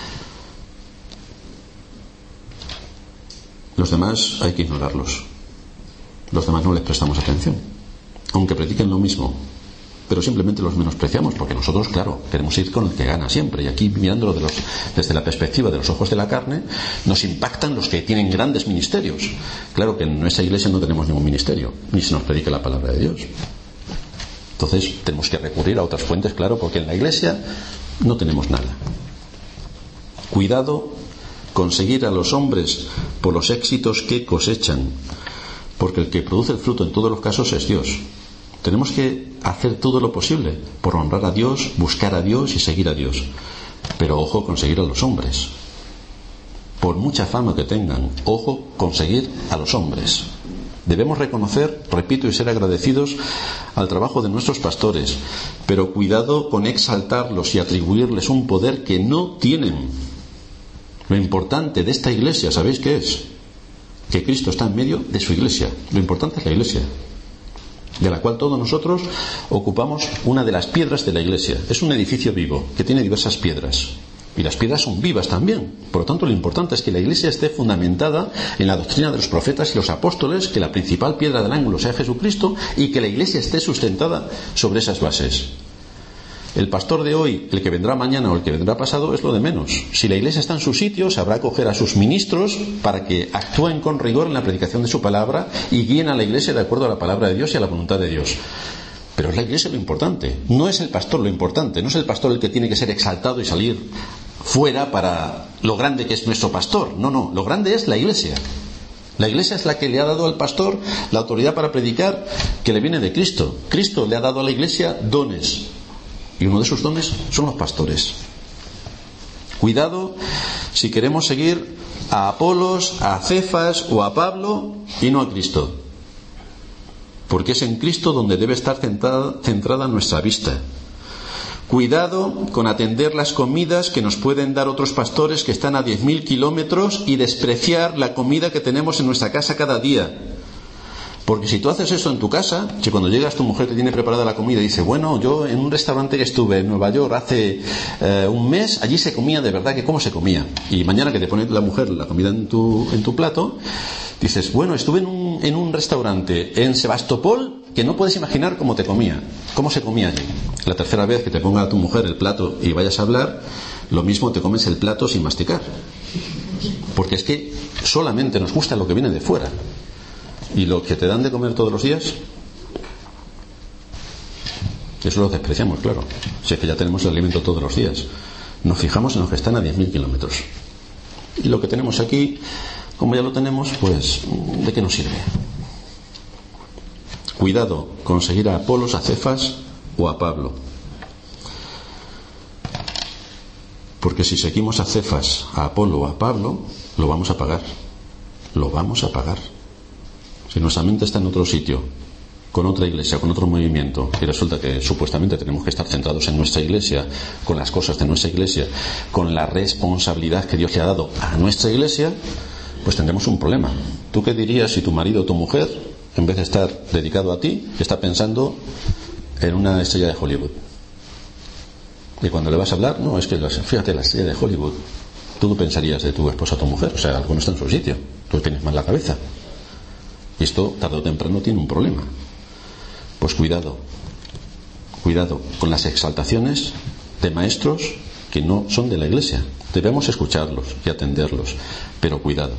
Los demás hay que ignorarlos, los demás no les prestamos atención, aunque prediquen lo mismo, pero simplemente los menospreciamos, porque nosotros, claro, queremos ir con el que gana siempre, y aquí mirándolo de los, desde la perspectiva de los ojos de la carne, nos impactan los que tienen grandes ministerios. Claro que en nuestra iglesia no tenemos ningún ministerio, ni se nos predica la palabra de Dios. Entonces tenemos que recurrir a otras fuentes, claro, porque en la iglesia no tenemos nada. Cuidado con seguir a los hombres por los éxitos que cosechan, porque el que produce el fruto en todos los casos es Dios. Tenemos que hacer todo lo posible por honrar a Dios, buscar a Dios y seguir a Dios. Pero ojo con seguir a los hombres. Por mucha fama que tengan, ojo con seguir a los hombres. Debemos reconocer, repito, y ser agradecidos al trabajo de nuestros pastores, pero cuidado con exaltarlos y atribuirles un poder que no tienen. Lo importante de esta iglesia, ¿sabéis qué es? Que Cristo está en medio de su iglesia. Lo importante es la iglesia, de la cual todos nosotros ocupamos una de las piedras de la iglesia. Es un edificio vivo que tiene diversas piedras, y las piedras son vivas también. Por lo tanto, lo importante es que la iglesia esté fundamentada en la doctrina de los profetas y los apóstoles, que la principal piedra del ángulo sea Jesucristo, y que la iglesia esté sustentada sobre esas bases. El pastor de hoy, el que vendrá mañana o el que vendrá pasado, es lo de menos. Si la iglesia está en su sitio, sabrá acoger a sus ministros para que actúen con rigor en la predicación de su palabra y guíen a la iglesia de acuerdo a la palabra de Dios y a la voluntad de Dios. Pero es la iglesia lo importante, no es el pastor lo importante, no es el pastor el que tiene que ser exaltado y salir fuera para lo grande que es nuestro pastor. No, no, lo grande es la iglesia. La iglesia es la que le ha dado al pastor la autoridad para predicar, que le viene de Cristo. Cristo le ha dado a la iglesia dones, y uno de sus dones son los pastores. Cuidado si queremos seguir a Apolos, a Cefas o a Pablo y no a Cristo, porque es en Cristo donde debe estar centrada, centrada nuestra vista. Cuidado con atender las comidas que nos pueden dar otros pastores que están a diez mil kilómetros y despreciar la comida que tenemos en nuestra casa cada día. Porque si tú haces eso en tu casa, si cuando llegas tu mujer te tiene preparada la comida y dice, bueno, yo en un restaurante que estuve en Nueva York hace eh, un mes, allí se comía de verdad, que cómo se comía. Y mañana que te pone la mujer la comida en tu, en tu plato, dices, bueno, estuve en un, en un restaurante en Sebastopol que no puedes imaginar cómo te comía, cómo se comía allí. La tercera vez que te ponga tu mujer el plato y vayas a hablar, lo mismo te comes el plato sin masticar. Porque es que solamente nos gusta lo que viene de fuera. Y lo que te dan de comer todos los días, eso lo despreciamos, claro. Si es que ya tenemos el alimento todos los días. Nos fijamos en los que están a diez mil kilómetros. Y lo que tenemos aquí, como ya lo tenemos, pues, ¿de qué nos sirve? Cuidado con seguir a Apolos, a Cefas o a Pablo. Porque si seguimos a Cefas, a Apolo o a Pablo, lo vamos a pagar. Lo vamos a pagar. Si nuestra mente está en otro sitio, con otra iglesia, con otro movimiento, y resulta que supuestamente tenemos que estar centrados en nuestra iglesia, con las cosas de nuestra iglesia, con la responsabilidad que Dios le ha dado a nuestra iglesia, pues tendremos un problema. ¿Tú qué dirías si tu marido o tu mujer, en vez de estar dedicado a ti, está pensando en una estrella de Hollywood? Y cuando le vas a hablar, no, es que fíjate, la estrella de Hollywood, tú pensarías de tu esposa o tu mujer, o sea, algo no está en su sitio, tú tienes mal la cabeza. Y esto tarde o temprano tiene un problema. Pues cuidado, cuidado con las exaltaciones de maestros que no son de la iglesia. Debemos escucharlos y atenderlos, pero cuidado.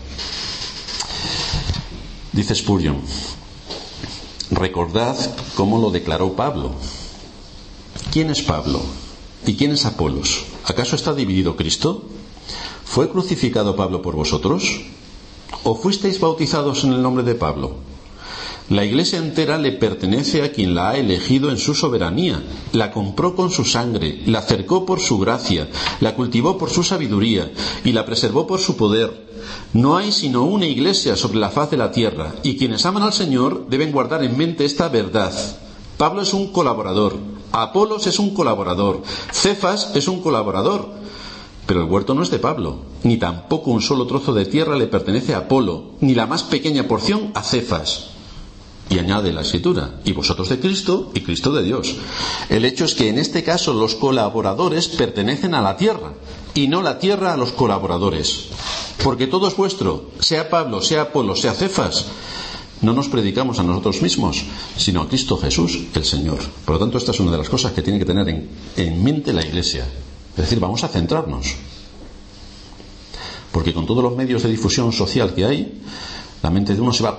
Dice Spurgeon, recordad cómo lo declaró Pablo. ¿Quién es Pablo? ¿Y quién es Apolos? ¿Acaso está dividido Cristo? ¿Fue crucificado Pablo por vosotros? ¿O fuisteis bautizados en el nombre de Pablo? La iglesia entera le pertenece a quien la ha elegido en su soberanía, la compró con su sangre, la cercó por su gracia, la cultivó por su sabiduría y la preservó por su poder. No hay sino una iglesia sobre la faz de la tierra, y quienes aman al Señor deben guardar en mente esta verdad. Pablo es un colaborador, Apolos es un colaborador, Cefas es un colaborador. Pero el huerto no es de Pablo, ni tampoco un solo trozo de tierra le pertenece a Apolo, ni la más pequeña porción a Cefas. Y añade la Escritura, y vosotros de Cristo, y Cristo de Dios. El hecho es que en este caso los colaboradores pertenecen a la tierra, y no la tierra a los colaboradores. Porque todo es vuestro, sea Pablo, sea Apolo, sea Cefas. No nos predicamos a nosotros mismos, sino a Cristo Jesús, el Señor. Por lo tanto, esta es una de las cosas que tiene que tener en, en mente la iglesia. Es decir, vamos a centrarnos. Porque con todos los medios de difusión social que hay, la mente de uno se va...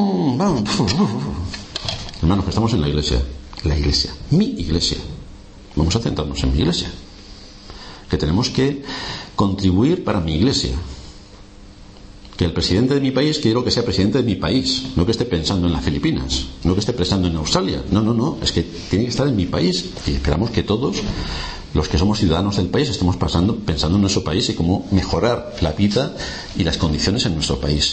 Hermanos, que estamos en la iglesia. La iglesia. Mi iglesia. Vamos a centrarnos en mi iglesia. Que tenemos que contribuir para mi iglesia. Que el presidente de mi país, quiero que sea presidente de mi país. No que esté pensando en las Filipinas. No que esté pensando en Australia. No, no, no. Es que tiene que estar en mi país. Y esperamos que todos... los que somos ciudadanos del país estamos pasando, pensando en nuestro país y cómo mejorar la vida y las condiciones en nuestro país.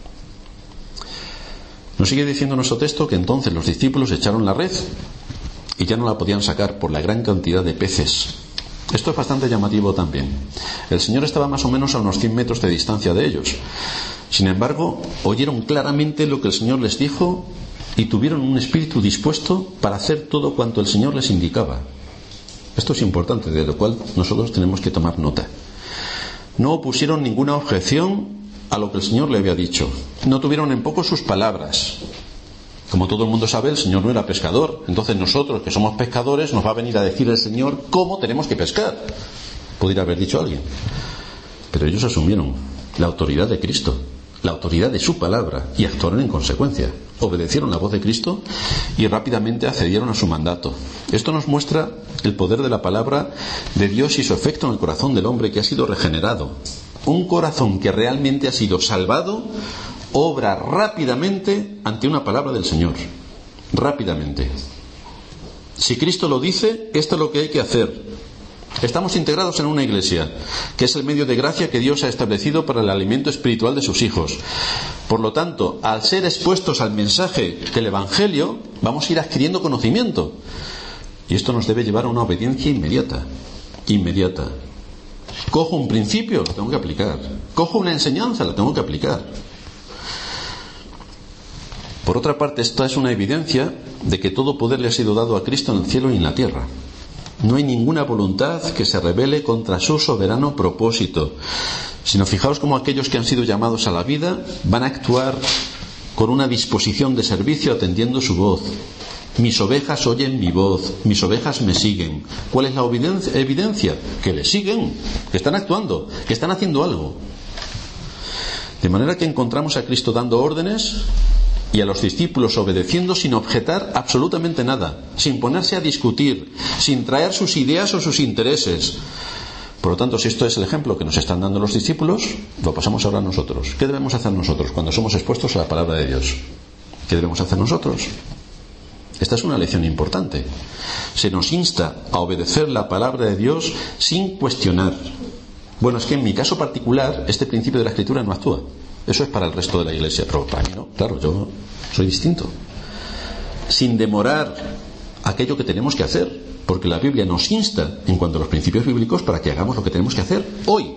Nos sigue diciendo nuestro texto que entonces los discípulos echaron la red y ya no la podían sacar por la gran cantidad de peces. Esto es bastante llamativo también. El Señor estaba más o menos a unos cien metros de distancia de ellos. Sin embargo, oyeron claramente lo que el Señor les dijo y tuvieron un espíritu dispuesto para hacer todo cuanto el Señor les indicaba. Esto es importante, de lo cual nosotros tenemos que tomar nota. No opusieron ninguna objeción a lo que el Señor le había dicho. No tuvieron en poco sus palabras. Como todo el mundo sabe, el Señor no era pescador. Entonces nosotros, que somos pescadores, nos va a venir a decir el Señor cómo tenemos que pescar. Podría haber dicho alguien. Pero ellos asumieron la autoridad de Cristo, la autoridad de su palabra, y actuaron en consecuencia. Obedecieron la voz de Cristo y rápidamente accedieron a su mandato. Esto nos muestra el poder de la palabra de Dios y su efecto en el corazón del hombre que ha sido regenerado. Un corazón que realmente ha sido salvado obra rápidamente ante una palabra del Señor. Rápidamente. Si Cristo lo dice, esto es lo que hay que hacer. Estamos integrados en una iglesia, que es el medio de gracia que Dios ha establecido para el alimento espiritual de sus hijos. Por lo tanto, al ser expuestos al mensaje del Evangelio, vamos a ir adquiriendo conocimiento. Y esto nos debe llevar a una obediencia inmediata. Inmediata. Cojo un principio, lo tengo que aplicar. Cojo una enseñanza, la tengo que aplicar. Por otra parte, esta es una evidencia de que todo poder le ha sido dado a Cristo en el cielo y en la tierra. No hay ninguna voluntad que se rebele contra su soberano propósito, sino fijaos cómo aquellos que han sido llamados a la vida van a actuar con una disposición de servicio atendiendo su voz. Mis ovejas oyen mi voz, mis ovejas me siguen. ¿Cuál es la evidencia? Que le siguen, que están actuando, que están haciendo algo. De manera que encontramos a Cristo dando órdenes y a los discípulos obedeciendo sin objetar absolutamente nada, sin ponerse a discutir, sin traer sus ideas o sus intereses. Por lo tanto, si esto es el ejemplo que nos están dando los discípulos, lo pasamos ahora a nosotros. ¿Qué debemos hacer nosotros cuando somos expuestos a la palabra de Dios? ¿Qué debemos hacer nosotros? Esta es una lección importante. Se nos insta a obedecer la palabra de Dios sin cuestionar. Bueno, es que en mi caso particular este principio de la Escritura no actúa. Eso es para el resto de la iglesia, pero para mí no. Claro, yo soy distinto. Sin demorar aquello que tenemos que hacer, porque la Biblia nos insta en cuanto a los principios bíblicos para que hagamos lo que tenemos que hacer hoy.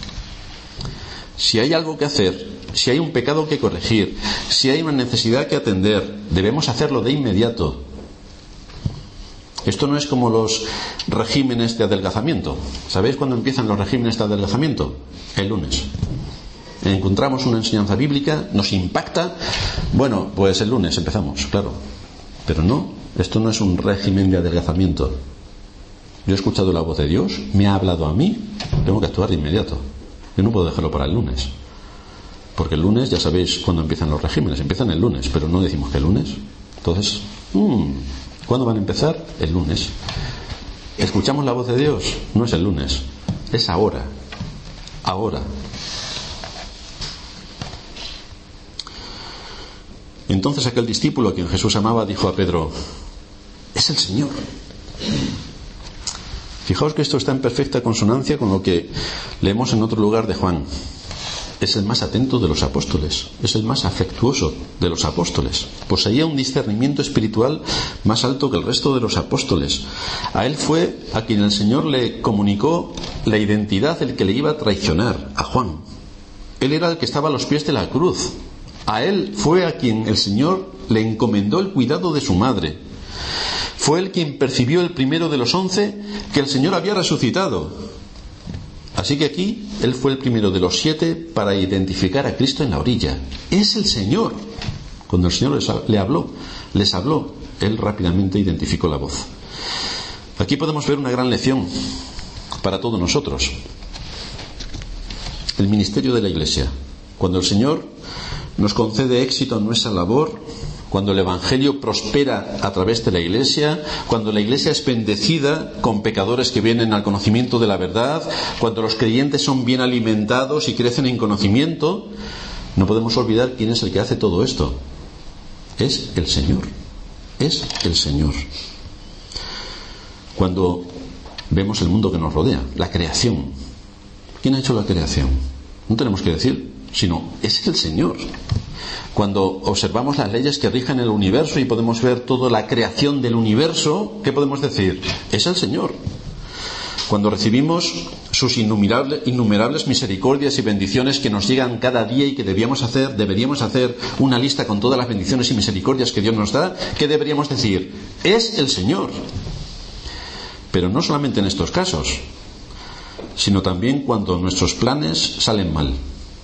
Si hay algo que hacer, si hay un pecado que corregir, si hay una necesidad que atender, debemos hacerlo de inmediato. Esto no es como los regímenes de adelgazamiento. ¿Sabéis cuándo empiezan los regímenes de adelgazamiento? El lunes. Encontramos una enseñanza bíblica, nos impacta, bueno, pues el lunes empezamos, claro. Pero no, esto no es un régimen de adelgazamiento. Yo he escuchado la voz de Dios, me ha hablado a mí, tengo que actuar de inmediato. Yo no puedo dejarlo para el lunes. Porque el lunes, ya sabéis cuándo empiezan los regímenes, empiezan el lunes, pero no decimos que el lunes. Entonces, mmm, ¿cuándo van a empezar? El lunes. ¿Escuchamos la voz de Dios? No es el lunes, es ahora. Ahora. Entonces aquel discípulo a quien Jesús amaba dijo a Pedro: es el Señor. Fijaos que esto está en perfecta consonancia con lo que leemos en otro lugar de Juan. Es el más atento de los apóstoles, es el más afectuoso de los apóstoles. Poseía un discernimiento espiritual más alto que el resto de los apóstoles. A él fue a quien el Señor le comunicó la identidad del que le iba a traicionar, a Juan. Él era el que estaba a los pies de la cruz. A él fue a quien el Señor le encomendó el cuidado de su madre. Fue él quien percibió el primero de los once que el Señor había resucitado. Así que aquí él fue el primero de los siete para identificar a Cristo en la orilla. Es el Señor. Cuando el Señor les, le habló, les habló, él rápidamente identificó la voz. Aquí podemos ver una gran lección para todos nosotros. El ministerio de la Iglesia. Cuando el Señor nos concede éxito en nuestra labor, cuando el Evangelio prospera a través de la Iglesia, cuando la Iglesia es bendecida con pecadores que vienen al conocimiento de la verdad, cuando los creyentes son bien alimentados y crecen en conocimiento, no podemos olvidar quién es el que hace todo esto. Es el Señor. Es el Señor. Cuando vemos el mundo que nos rodea, la creación. ¿Quién ha hecho la creación? No tenemos que decir, sino es el Señor. Cuando observamos las leyes que rigen el universo y podemos ver toda la creación del universo, ¿qué podemos decir? Es el Señor. Cuando recibimos sus innumerables, innumerables misericordias y bendiciones que nos llegan cada día y que debíamos hacer, deberíamos hacer una lista con todas las bendiciones y misericordias que Dios nos da, ¿qué deberíamos decir? Es el Señor. Pero no solamente en estos casos, sino también cuando nuestros planes salen mal.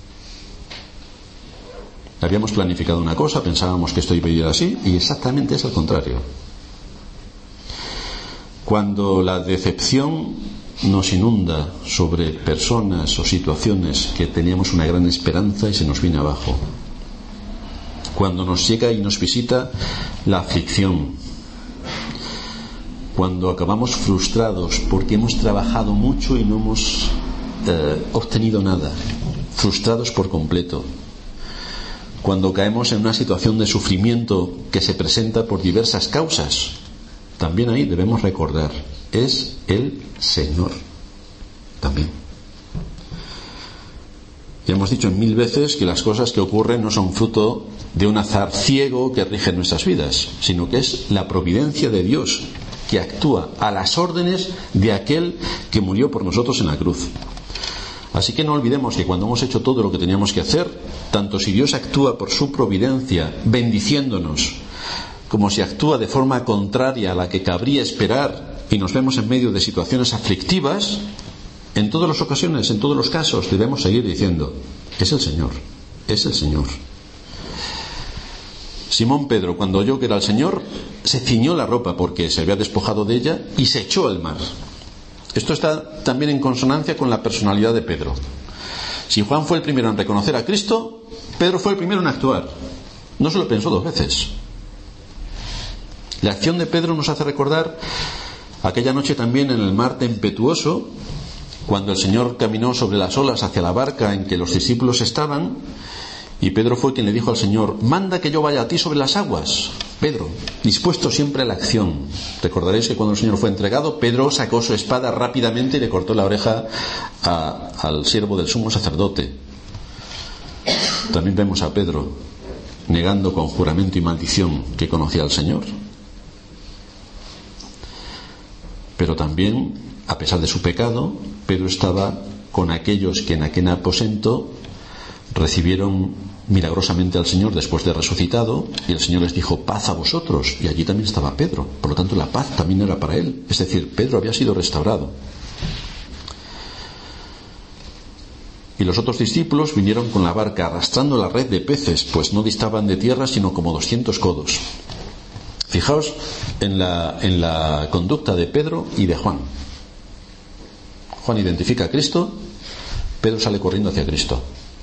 Habíamos planificado una cosa, pensábamos que esto iba a ir así, y exactamente es al contrario. Cuando la decepción nos inunda sobre personas o situaciones que teníamos una gran esperanza y se nos viene abajo. Cuando nos llega y nos visita la aflicción. Cuando acabamos frustrados porque hemos trabajado mucho y no hemos eh, obtenido nada. Frustrados por completo. Cuando caemos en una situación de sufrimiento que se presenta por diversas causas, también ahí debemos recordar, es el Señor también. Ya hemos dicho mil veces que las cosas que ocurren no son fruto de un azar ciego que rige nuestras vidas, sino que es la providencia de Dios que actúa a las órdenes de aquel que murió por nosotros en la cruz. Así que no olvidemos que cuando hemos hecho todo lo que teníamos que hacer, tanto si Dios actúa por su providencia bendiciéndonos, como si actúa de forma contraria a la que cabría esperar y nos vemos en medio de situaciones aflictivas, en todas las ocasiones, en todos los casos, debemos seguir diciendo: es el Señor, es el Señor. Simón Pedro, cuando oyó que era el Señor, se ciñó la ropa porque se había despojado de ella y se echó al mar. Esto está también en consonancia con la personalidad de Pedro. Si Juan fue el primero en reconocer a Cristo, Pedro fue el primero en actuar. No se lo pensó dos veces. La acción de Pedro nos hace recordar aquella noche también en el mar tempestuoso, cuando el Señor caminó sobre las olas hacia la barca en que los discípulos estaban, y Pedro fue quien le dijo al Señor: manda que yo vaya a ti sobre las aguas. Pedro, dispuesto siempre a la acción. Recordaréis que cuando el Señor fue entregado, Pedro sacó su espada rápidamente y le cortó la oreja a, al siervo del sumo sacerdote. También vemos a Pedro negando con juramento y maldición que conocía al Señor. Pero también, a pesar de su pecado, Pedro estaba con aquellos que en aquel aposento recibieron milagrosamente al Señor después de resucitado, y el Señor les dijo: paz a vosotros, y allí también estaba Pedro. Por lo tanto, la paz también era para él. Es decir, Pedro había sido restaurado. Y los otros discípulos vinieron con la barca arrastrando la red de peces, pues no distaban de tierra sino como doscientos codos. Fijaos en la, en la conducta de Pedro y de Juan. Juan identifica a Cristo, Pedro sale corriendo hacia Cristo.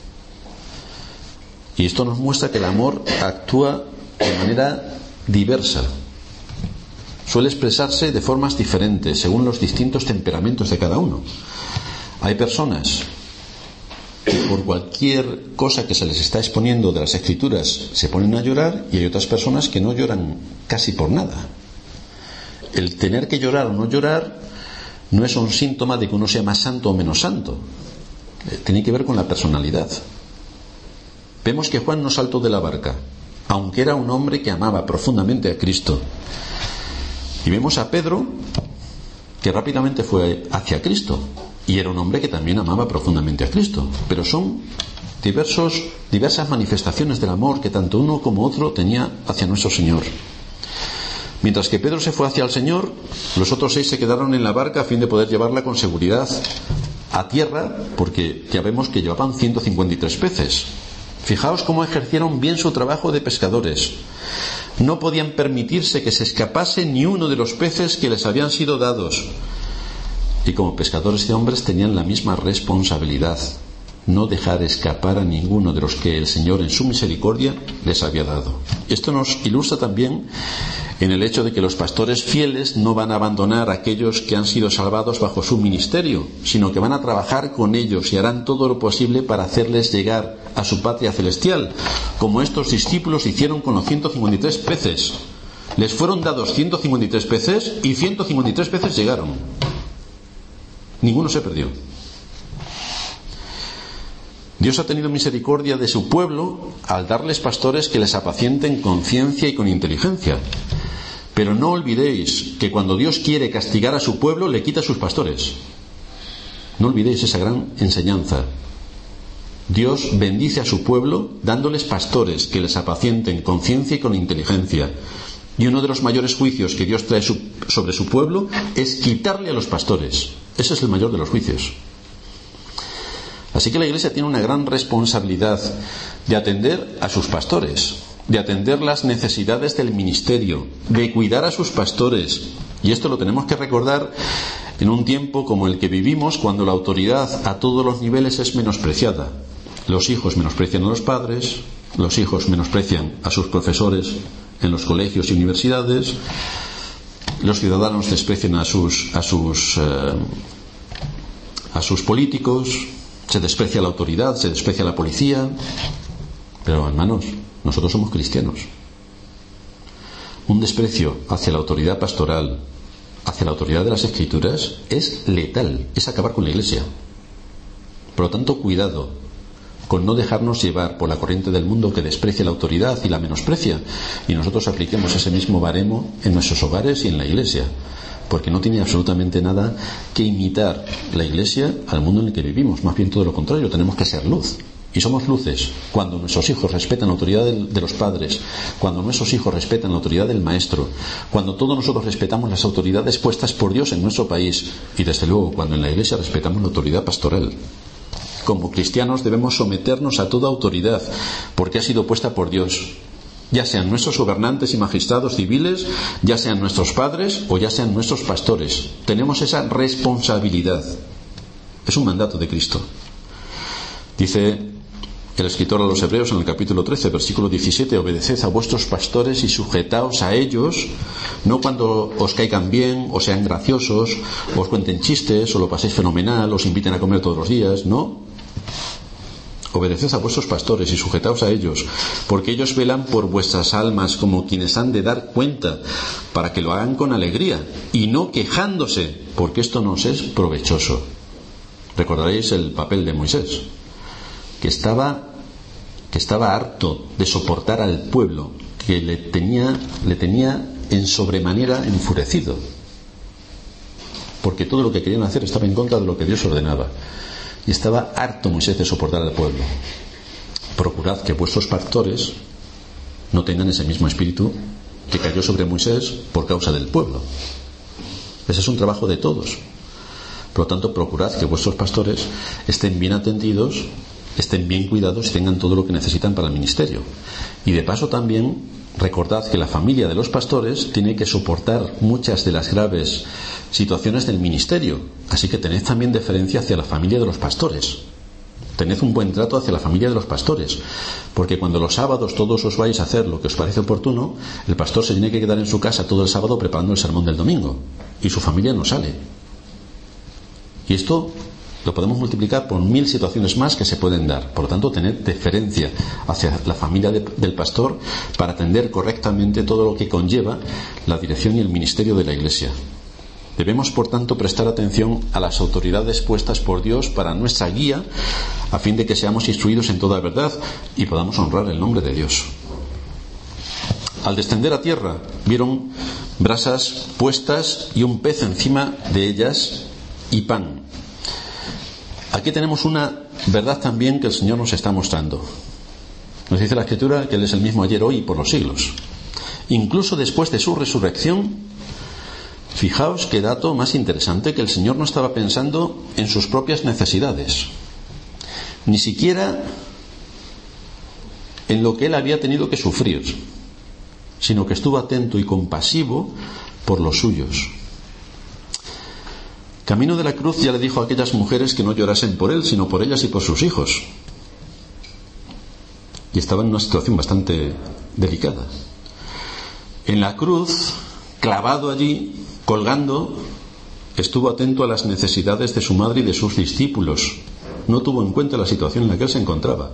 Y esto nos muestra que el amor actúa de manera diversa. Suele expresarse de formas diferentes según los distintos temperamentos de cada uno. Hay personas que por cualquier cosa que se les está exponiendo de las Escrituras se ponen a llorar, y hay otras personas que no lloran casi por nada. El tener que llorar o no llorar no es un síntoma de que uno sea más santo o menos santo. Tiene que ver con la personalidad. Vemos que Juan no saltó de la barca, aunque era un hombre que amaba profundamente a Cristo. Y vemos a Pedro, que rápidamente fue hacia Cristo, y era un hombre que también amaba profundamente a Cristo. Pero son diversos, diversas manifestaciones del amor que tanto uno como otro tenía hacia nuestro Señor. Mientras que Pedro se fue hacia el Señor, los otros seis se quedaron en la barca a fin de poder llevarla con seguridad a tierra, porque ya vemos que llevaban ciento cincuenta y tres peces. Fijaos cómo ejercieron bien su trabajo de pescadores. No podían permitirse que se escapase ni uno de los peces que les habían sido dados. Y como pescadores de hombres tenían la misma responsabilidad: no dejar escapar a ninguno de los que el Señor en su misericordia les había dado. Esto nos ilustra también en el hecho de que los pastores fieles no van a abandonar a aquellos que han sido salvados bajo su ministerio, sino que van a trabajar con ellos y harán todo lo posible para hacerles llegar a su patria celestial, como estos discípulos hicieron con los ciento cincuenta y tres peces. Les fueron dados ciento cincuenta y tres peces y ciento cincuenta y tres peces llegaron. Ninguno se perdió. Dios ha tenido misericordia de su pueblo al darles pastores que les apacienten con ciencia y con inteligencia. Pero no olvidéis que cuando Dios quiere castigar a su pueblo, le quita a sus pastores. No olvidéis esa gran enseñanza. Dios bendice a su pueblo dándoles pastores que les apacienten con ciencia y con inteligencia. Y uno de los mayores juicios que Dios trae sobre su pueblo es quitarle a los pastores. Ese es el mayor de los juicios. Así que la Iglesia tiene una gran responsabilidad de atender a sus pastores, de atender las necesidades del ministerio, de cuidar a sus pastores. Y esto lo tenemos que recordar en un tiempo como el que vivimos, cuando la autoridad a todos los niveles es menospreciada. Los hijos menosprecian a los padres, los hijos menosprecian a sus profesores en los colegios y universidades, los ciudadanos desprecian a sus a sus eh, a sus políticos, se desprecia la autoridad, se desprecia la policía. Pero hermanos, nosotros somos cristianos. Un desprecio hacia la autoridad pastoral, hacia la autoridad de las Escrituras, es letal, es acabar con la Iglesia. Por lo tanto, cuidado, con no dejarnos llevar por la corriente del mundo que desprecia la autoridad y la menosprecia, y nosotros apliquemos ese mismo baremo en nuestros hogares y en la Iglesia, porque no tiene absolutamente nada que imitar la Iglesia al mundo en el que vivimos. Más bien todo lo contrario, tenemos que ser luz. Y somos luces cuando nuestros hijos respetan la autoridad de los padres, cuando nuestros hijos respetan la autoridad del maestro, cuando todos nosotros respetamos las autoridades puestas por Dios en nuestro país, y desde luego cuando en la Iglesia respetamos la autoridad pastoral. Como cristianos debemos someternos a toda autoridad, porque ha sido puesta por Dios, ya sean nuestros gobernantes y magistrados civiles, ya sean nuestros padres o ya sean nuestros pastores. Tenemos esa responsabilidad. Es un mandato de Cristo. Dice el escritor a los Hebreos en el capítulo trece, versículo diecisiete: obedeced a vuestros pastores y sujetaos a ellos, no cuando os caigan bien, o sean graciosos, o os cuenten chistes, o lo paséis fenomenal, os inviten a comer todos los días, no. Obedeced a vuestros pastores y sujetaos a ellos, porque ellos velan por vuestras almas como quienes han de dar cuenta, para que lo hagan con alegría y no quejándose, porque esto nos es provechoso. Recordaréis el papel de Moisés, que estaba, que estaba harto de soportar al pueblo, que le tenía, le tenía en sobremanera enfurecido, porque todo lo que querían hacer estaba en contra de lo que Dios ordenaba. Y estaba harto Moisés de soportar al pueblo. Procurad que vuestros pastores no tengan ese mismo espíritu que cayó sobre Moisés por causa del pueblo. Ese es un trabajo de todos. Por lo tanto, procurad que vuestros pastores estén bien atendidos, estén bien cuidados y tengan todo lo que necesitan para el ministerio. Y de paso también recordad que la familia de los pastores tiene que soportar muchas de las graves situaciones del ministerio, así que tened también deferencia hacia la familia de los pastores. Tened un buen trato hacia la familia de los pastores, porque cuando los sábados todos os vais a hacer lo que os parece oportuno, el pastor se tiene que quedar en su casa todo el sábado preparando el sermón del domingo, y su familia no sale. Y esto lo podemos multiplicar por mil situaciones más que se pueden dar. Por lo tanto, tened deferencia hacia la familia de, del pastor para atender correctamente todo lo que conlleva la dirección y el ministerio de la Iglesia. Debemos, por tanto, prestar atención a las autoridades puestas por Dios para nuestra guía, a fin de que seamos instruidos en toda verdad y podamos honrar el nombre de Dios. Al descender a tierra, vieron brasas puestas y un pez encima de ellas y pan. Aquí tenemos una verdad también que el Señor nos está mostrando. Nos dice la Escritura que Él es el mismo ayer, hoy y por los siglos. Incluso después de su resurrección, fijaos qué dato más interesante, que el Señor no estaba pensando en sus propias necesidades, ni siquiera en lo que Él había tenido que sufrir, sino que estuvo atento y compasivo por los suyos. Camino de la cruz ya le dijo a aquellas mujeres que no llorasen por Él, sino por ellas y por sus hijos. Y estaba en una situación bastante delicada. En la cruz, clavado allí, colgando, estuvo atento a las necesidades de su madre y de sus discípulos. No tuvo en cuenta la situación en la que Él se encontraba.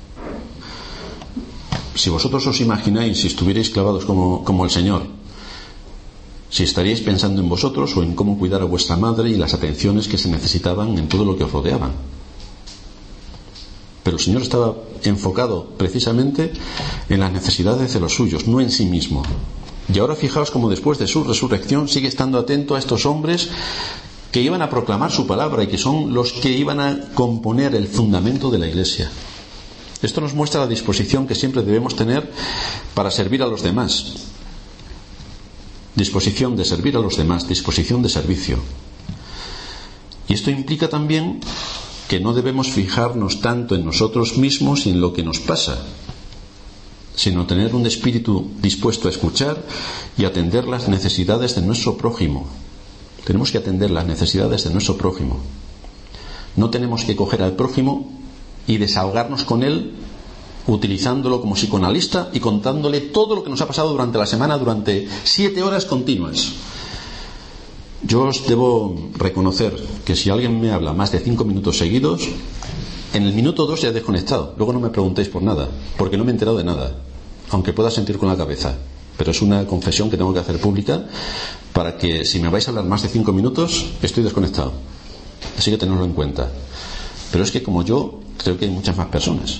Si vosotros os imagináis, si estuvierais clavados como, como el Señor, si estaríais pensando en vosotros o en cómo cuidar a vuestra madre y las atenciones que se necesitaban en todo lo que os rodeaba. Pero el Señor estaba enfocado precisamente en las necesidades de los suyos, no en sí mismo. Y ahora fijaos cómo después de su resurrección sigue estando atento a estos hombres que iban a proclamar su palabra y que son los que iban a componer el fundamento de la Iglesia. Esto nos muestra la disposición que siempre debemos tener para servir a los demás. Disposición de servir a los demás, disposición de servicio. Y esto implica también que no debemos fijarnos tanto en nosotros mismos y en lo que nos pasa, sino tener un espíritu dispuesto a escuchar y atender las necesidades de nuestro prójimo. Tenemos que atender las necesidades de nuestro prójimo. No tenemos que coger al prójimo y desahogarnos con él utilizándolo como psicoanalista y contándole todo lo que nos ha pasado durante la semana durante siete horas continuas. Yo os debo reconocer que si alguien me habla más de cinco minutos seguidos, en el minuto dos ya he desconectado. Luego no me preguntéis por nada, porque no me he enterado de nada, aunque pueda sentir con la cabeza. Pero es una confesión que tengo que hacer pública para que si me vais a hablar más de cinco minutos, estoy desconectado. Así que tenedlo en cuenta. Pero es que como yo, creo que hay muchas más personas.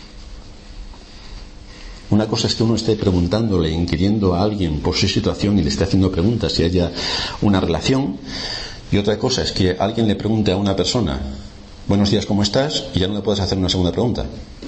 Una cosa es que uno esté preguntándole, inquiriendo a alguien por su situación y le esté haciendo preguntas y haya una relación, y otra cosa es que alguien le pregunte a una persona, buenos días, ¿cómo estás? Y ya no le puedes hacer una segunda pregunta.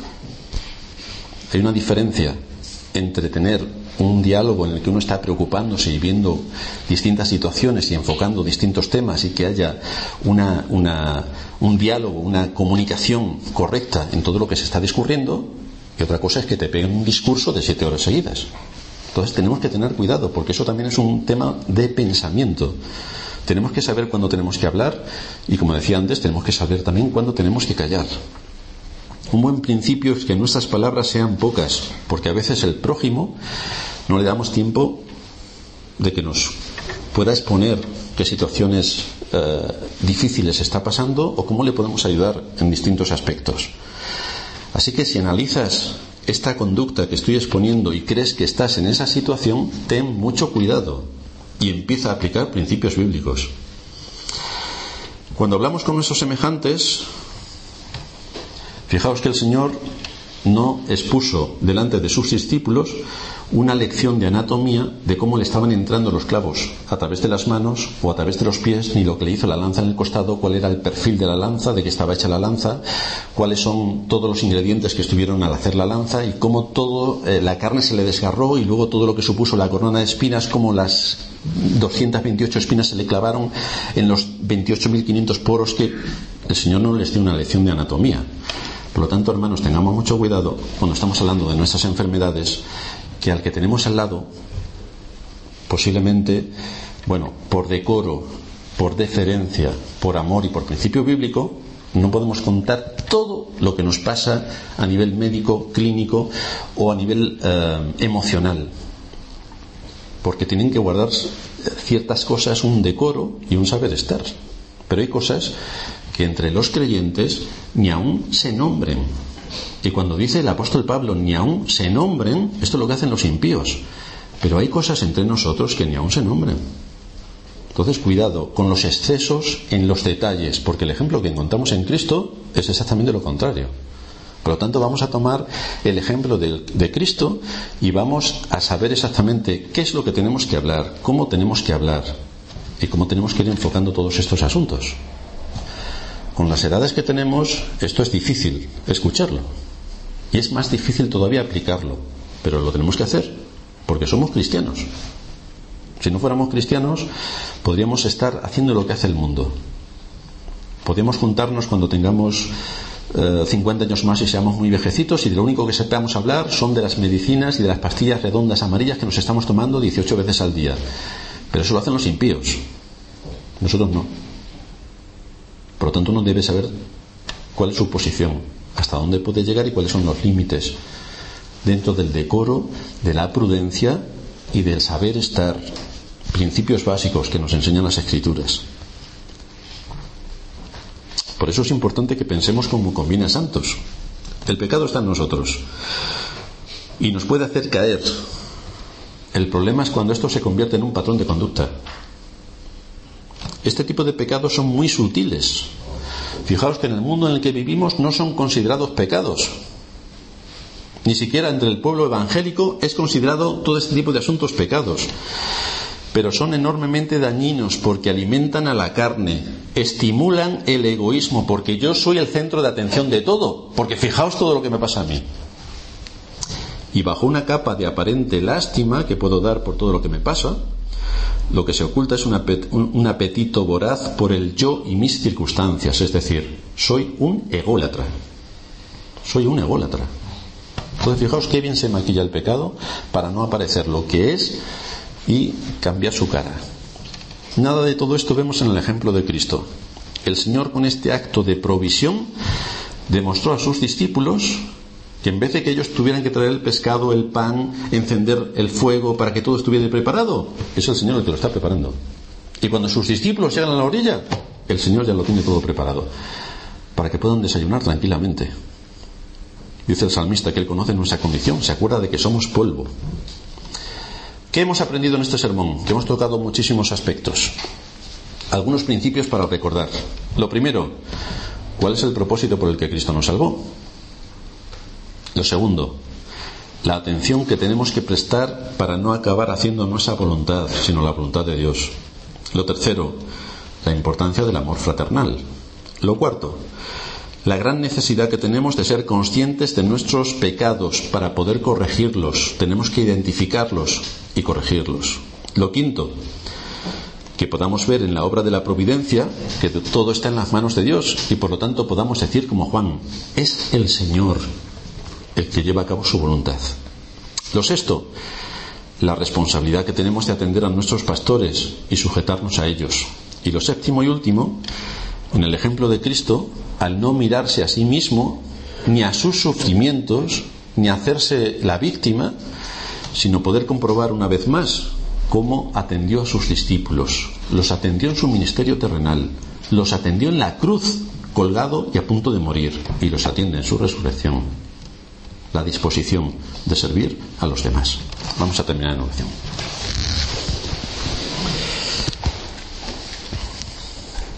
Hay una diferencia entre tener un diálogo en el que uno está preocupándose y viendo distintas situaciones y enfocando distintos temas y que haya una, una, un diálogo, una comunicación correcta en todo lo que se está discurriendo. Y otra cosa es que te peguen un discurso de siete horas seguidas. Entonces tenemos que tener cuidado, porque eso también es un tema de pensamiento. Tenemos que saber cuándo tenemos que hablar y, como decía antes, tenemos que saber también cuándo tenemos que callar. Un buen principio es que nuestras palabras sean pocas, porque a veces el prójimo no le damos tiempo de que nos pueda exponer qué situaciones eh, difíciles está pasando o cómo le podemos ayudar en distintos aspectos. Así que si analizas esta conducta que estoy exponiendo y crees que estás en esa situación, ten mucho cuidado y empieza a aplicar principios bíblicos. Cuando hablamos con nuestros semejantes, fijaos que el Señor no expuso delante de sus discípulos una lección de anatomía de cómo le estaban entrando los clavos a través de las manos o a través de los pies, ni lo que le hizo la lanza en el costado, cuál era el perfil de la lanza, de qué estaba hecha la lanza, cuáles son todos los ingredientes que estuvieron al hacer la lanza y cómo todo, eh, la carne se le desgarró y luego todo lo que supuso la corona de espinas, cómo las doscientas veintiocho espinas se le clavaron en los veintiocho mil quinientos poros, que el Señor no les dio una lección de anatomía. Por lo tanto, hermanos, tengamos mucho cuidado cuando estamos hablando de nuestras enfermedades, que al que tenemos al lado, posiblemente, bueno, por decoro, por deferencia, por amor y por principio bíblico, no podemos contar todo lo que nos pasa a nivel médico, clínico o a nivel eh, emocional, porque tienen que guardar ciertas cosas, un decoro y un saber estar. Pero hay cosas que entre los creyentes ni aún se nombren. Y cuando dice el apóstol Pablo ni aún se nombren, esto es lo que hacen los impíos. Pero hay cosas entre nosotros que ni aún se nombren. Entonces cuidado con los excesos en los detalles, porque el ejemplo que encontramos en Cristo es exactamente lo contrario. Por lo tanto, vamos a tomar el ejemplo de, de Cristo y vamos a saber exactamente qué es lo que tenemos que hablar, cómo tenemos que hablar y cómo tenemos que ir enfocando todos estos asuntos. Con las edades que tenemos, esto es difícil escucharlo. Y es más difícil todavía aplicarlo. Pero lo tenemos que hacer, porque somos cristianos. Si no fuéramos cristianos, podríamos estar haciendo lo que hace el mundo. Podríamos juntarnos cuando tengamos eh, cincuenta años más y seamos muy vejecitos, y de lo único que sepamos hablar son de las medicinas y de las pastillas redondas amarillas que nos estamos tomando dieciocho veces al día. Pero eso lo hacen los impíos. Nosotros no. Por lo tanto, uno debe saber cuál es su posición, hasta dónde puede llegar y cuáles son los límites dentro del decoro, de la prudencia y del saber estar, principios básicos que nos enseñan las Escrituras. Por eso es importante que pensemos como conviene a santos. El pecado está en nosotros y nos puede hacer caer. El problema es cuando esto se convierte en un patrón de conducta. Este tipo de pecados son muy sutiles. Fijaos que en el mundo en el que vivimos no son considerados pecados. Ni siquiera entre el pueblo evangélico es considerado todo este tipo de asuntos pecados. Pero son enormemente dañinos porque alimentan a la carne, estimulan el egoísmo, porque yo soy el centro de atención de todo, porque fijaos todo lo que me pasa a mí. Y bajo una capa de aparente lástima que puedo dar por todo lo que me pasa, lo que se oculta es un, apet- un apetito voraz por el yo y mis circunstancias. Es decir, soy un ególatra. Soy un ególatra. Entonces fijaos qué bien se maquilla el pecado para no aparecer lo que es y cambiar su cara. Nada de todo esto vemos en el ejemplo de Cristo. El Señor, con este acto de provisión, demostró a sus discípulos que en vez de que ellos tuvieran que traer el pescado, el pan, encender el fuego para que todo estuviera preparado, es el Señor el que lo está preparando. Y cuando sus discípulos llegan a la orilla, el Señor ya lo tiene todo preparado para que puedan desayunar tranquilamente. Dice el salmista que Él conoce nuestra condición, se acuerda de que somos polvo. ¿Qué hemos aprendido en este sermón? Que hemos tocado muchísimos aspectos. Algunos principios para recordar. Lo primero, ¿Cuál es el propósito por el que Cristo nos salvó? Lo segundo, la atención que tenemos que prestar para no acabar haciendo nuestra voluntad, sino la voluntad de Dios. Lo tercero, la importancia del amor fraternal. Lo cuarto, la gran necesidad que tenemos de ser conscientes de nuestros pecados para poder corregirlos. Tenemos que identificarlos y corregirlos. Lo quinto, que podamos ver en la obra de la providencia que todo está en las manos de Dios y por lo tanto podamos decir como Juan, es el Señor el que lleva a cabo su voluntad. Lo sexto, la responsabilidad que tenemos de atender a nuestros pastores y sujetarnos a ellos. Y lo séptimo y último, en el ejemplo de Cristo, al no mirarse a sí mismo, ni a sus sufrimientos, ni a hacerse la víctima, sino poder comprobar una vez más cómo atendió a sus discípulos, los atendió en su ministerio terrenal, los atendió en la cruz, colgado y a punto de morir, y los atiende en su resurrección. La disposición de servir a los demás. Vamos a terminar en oración.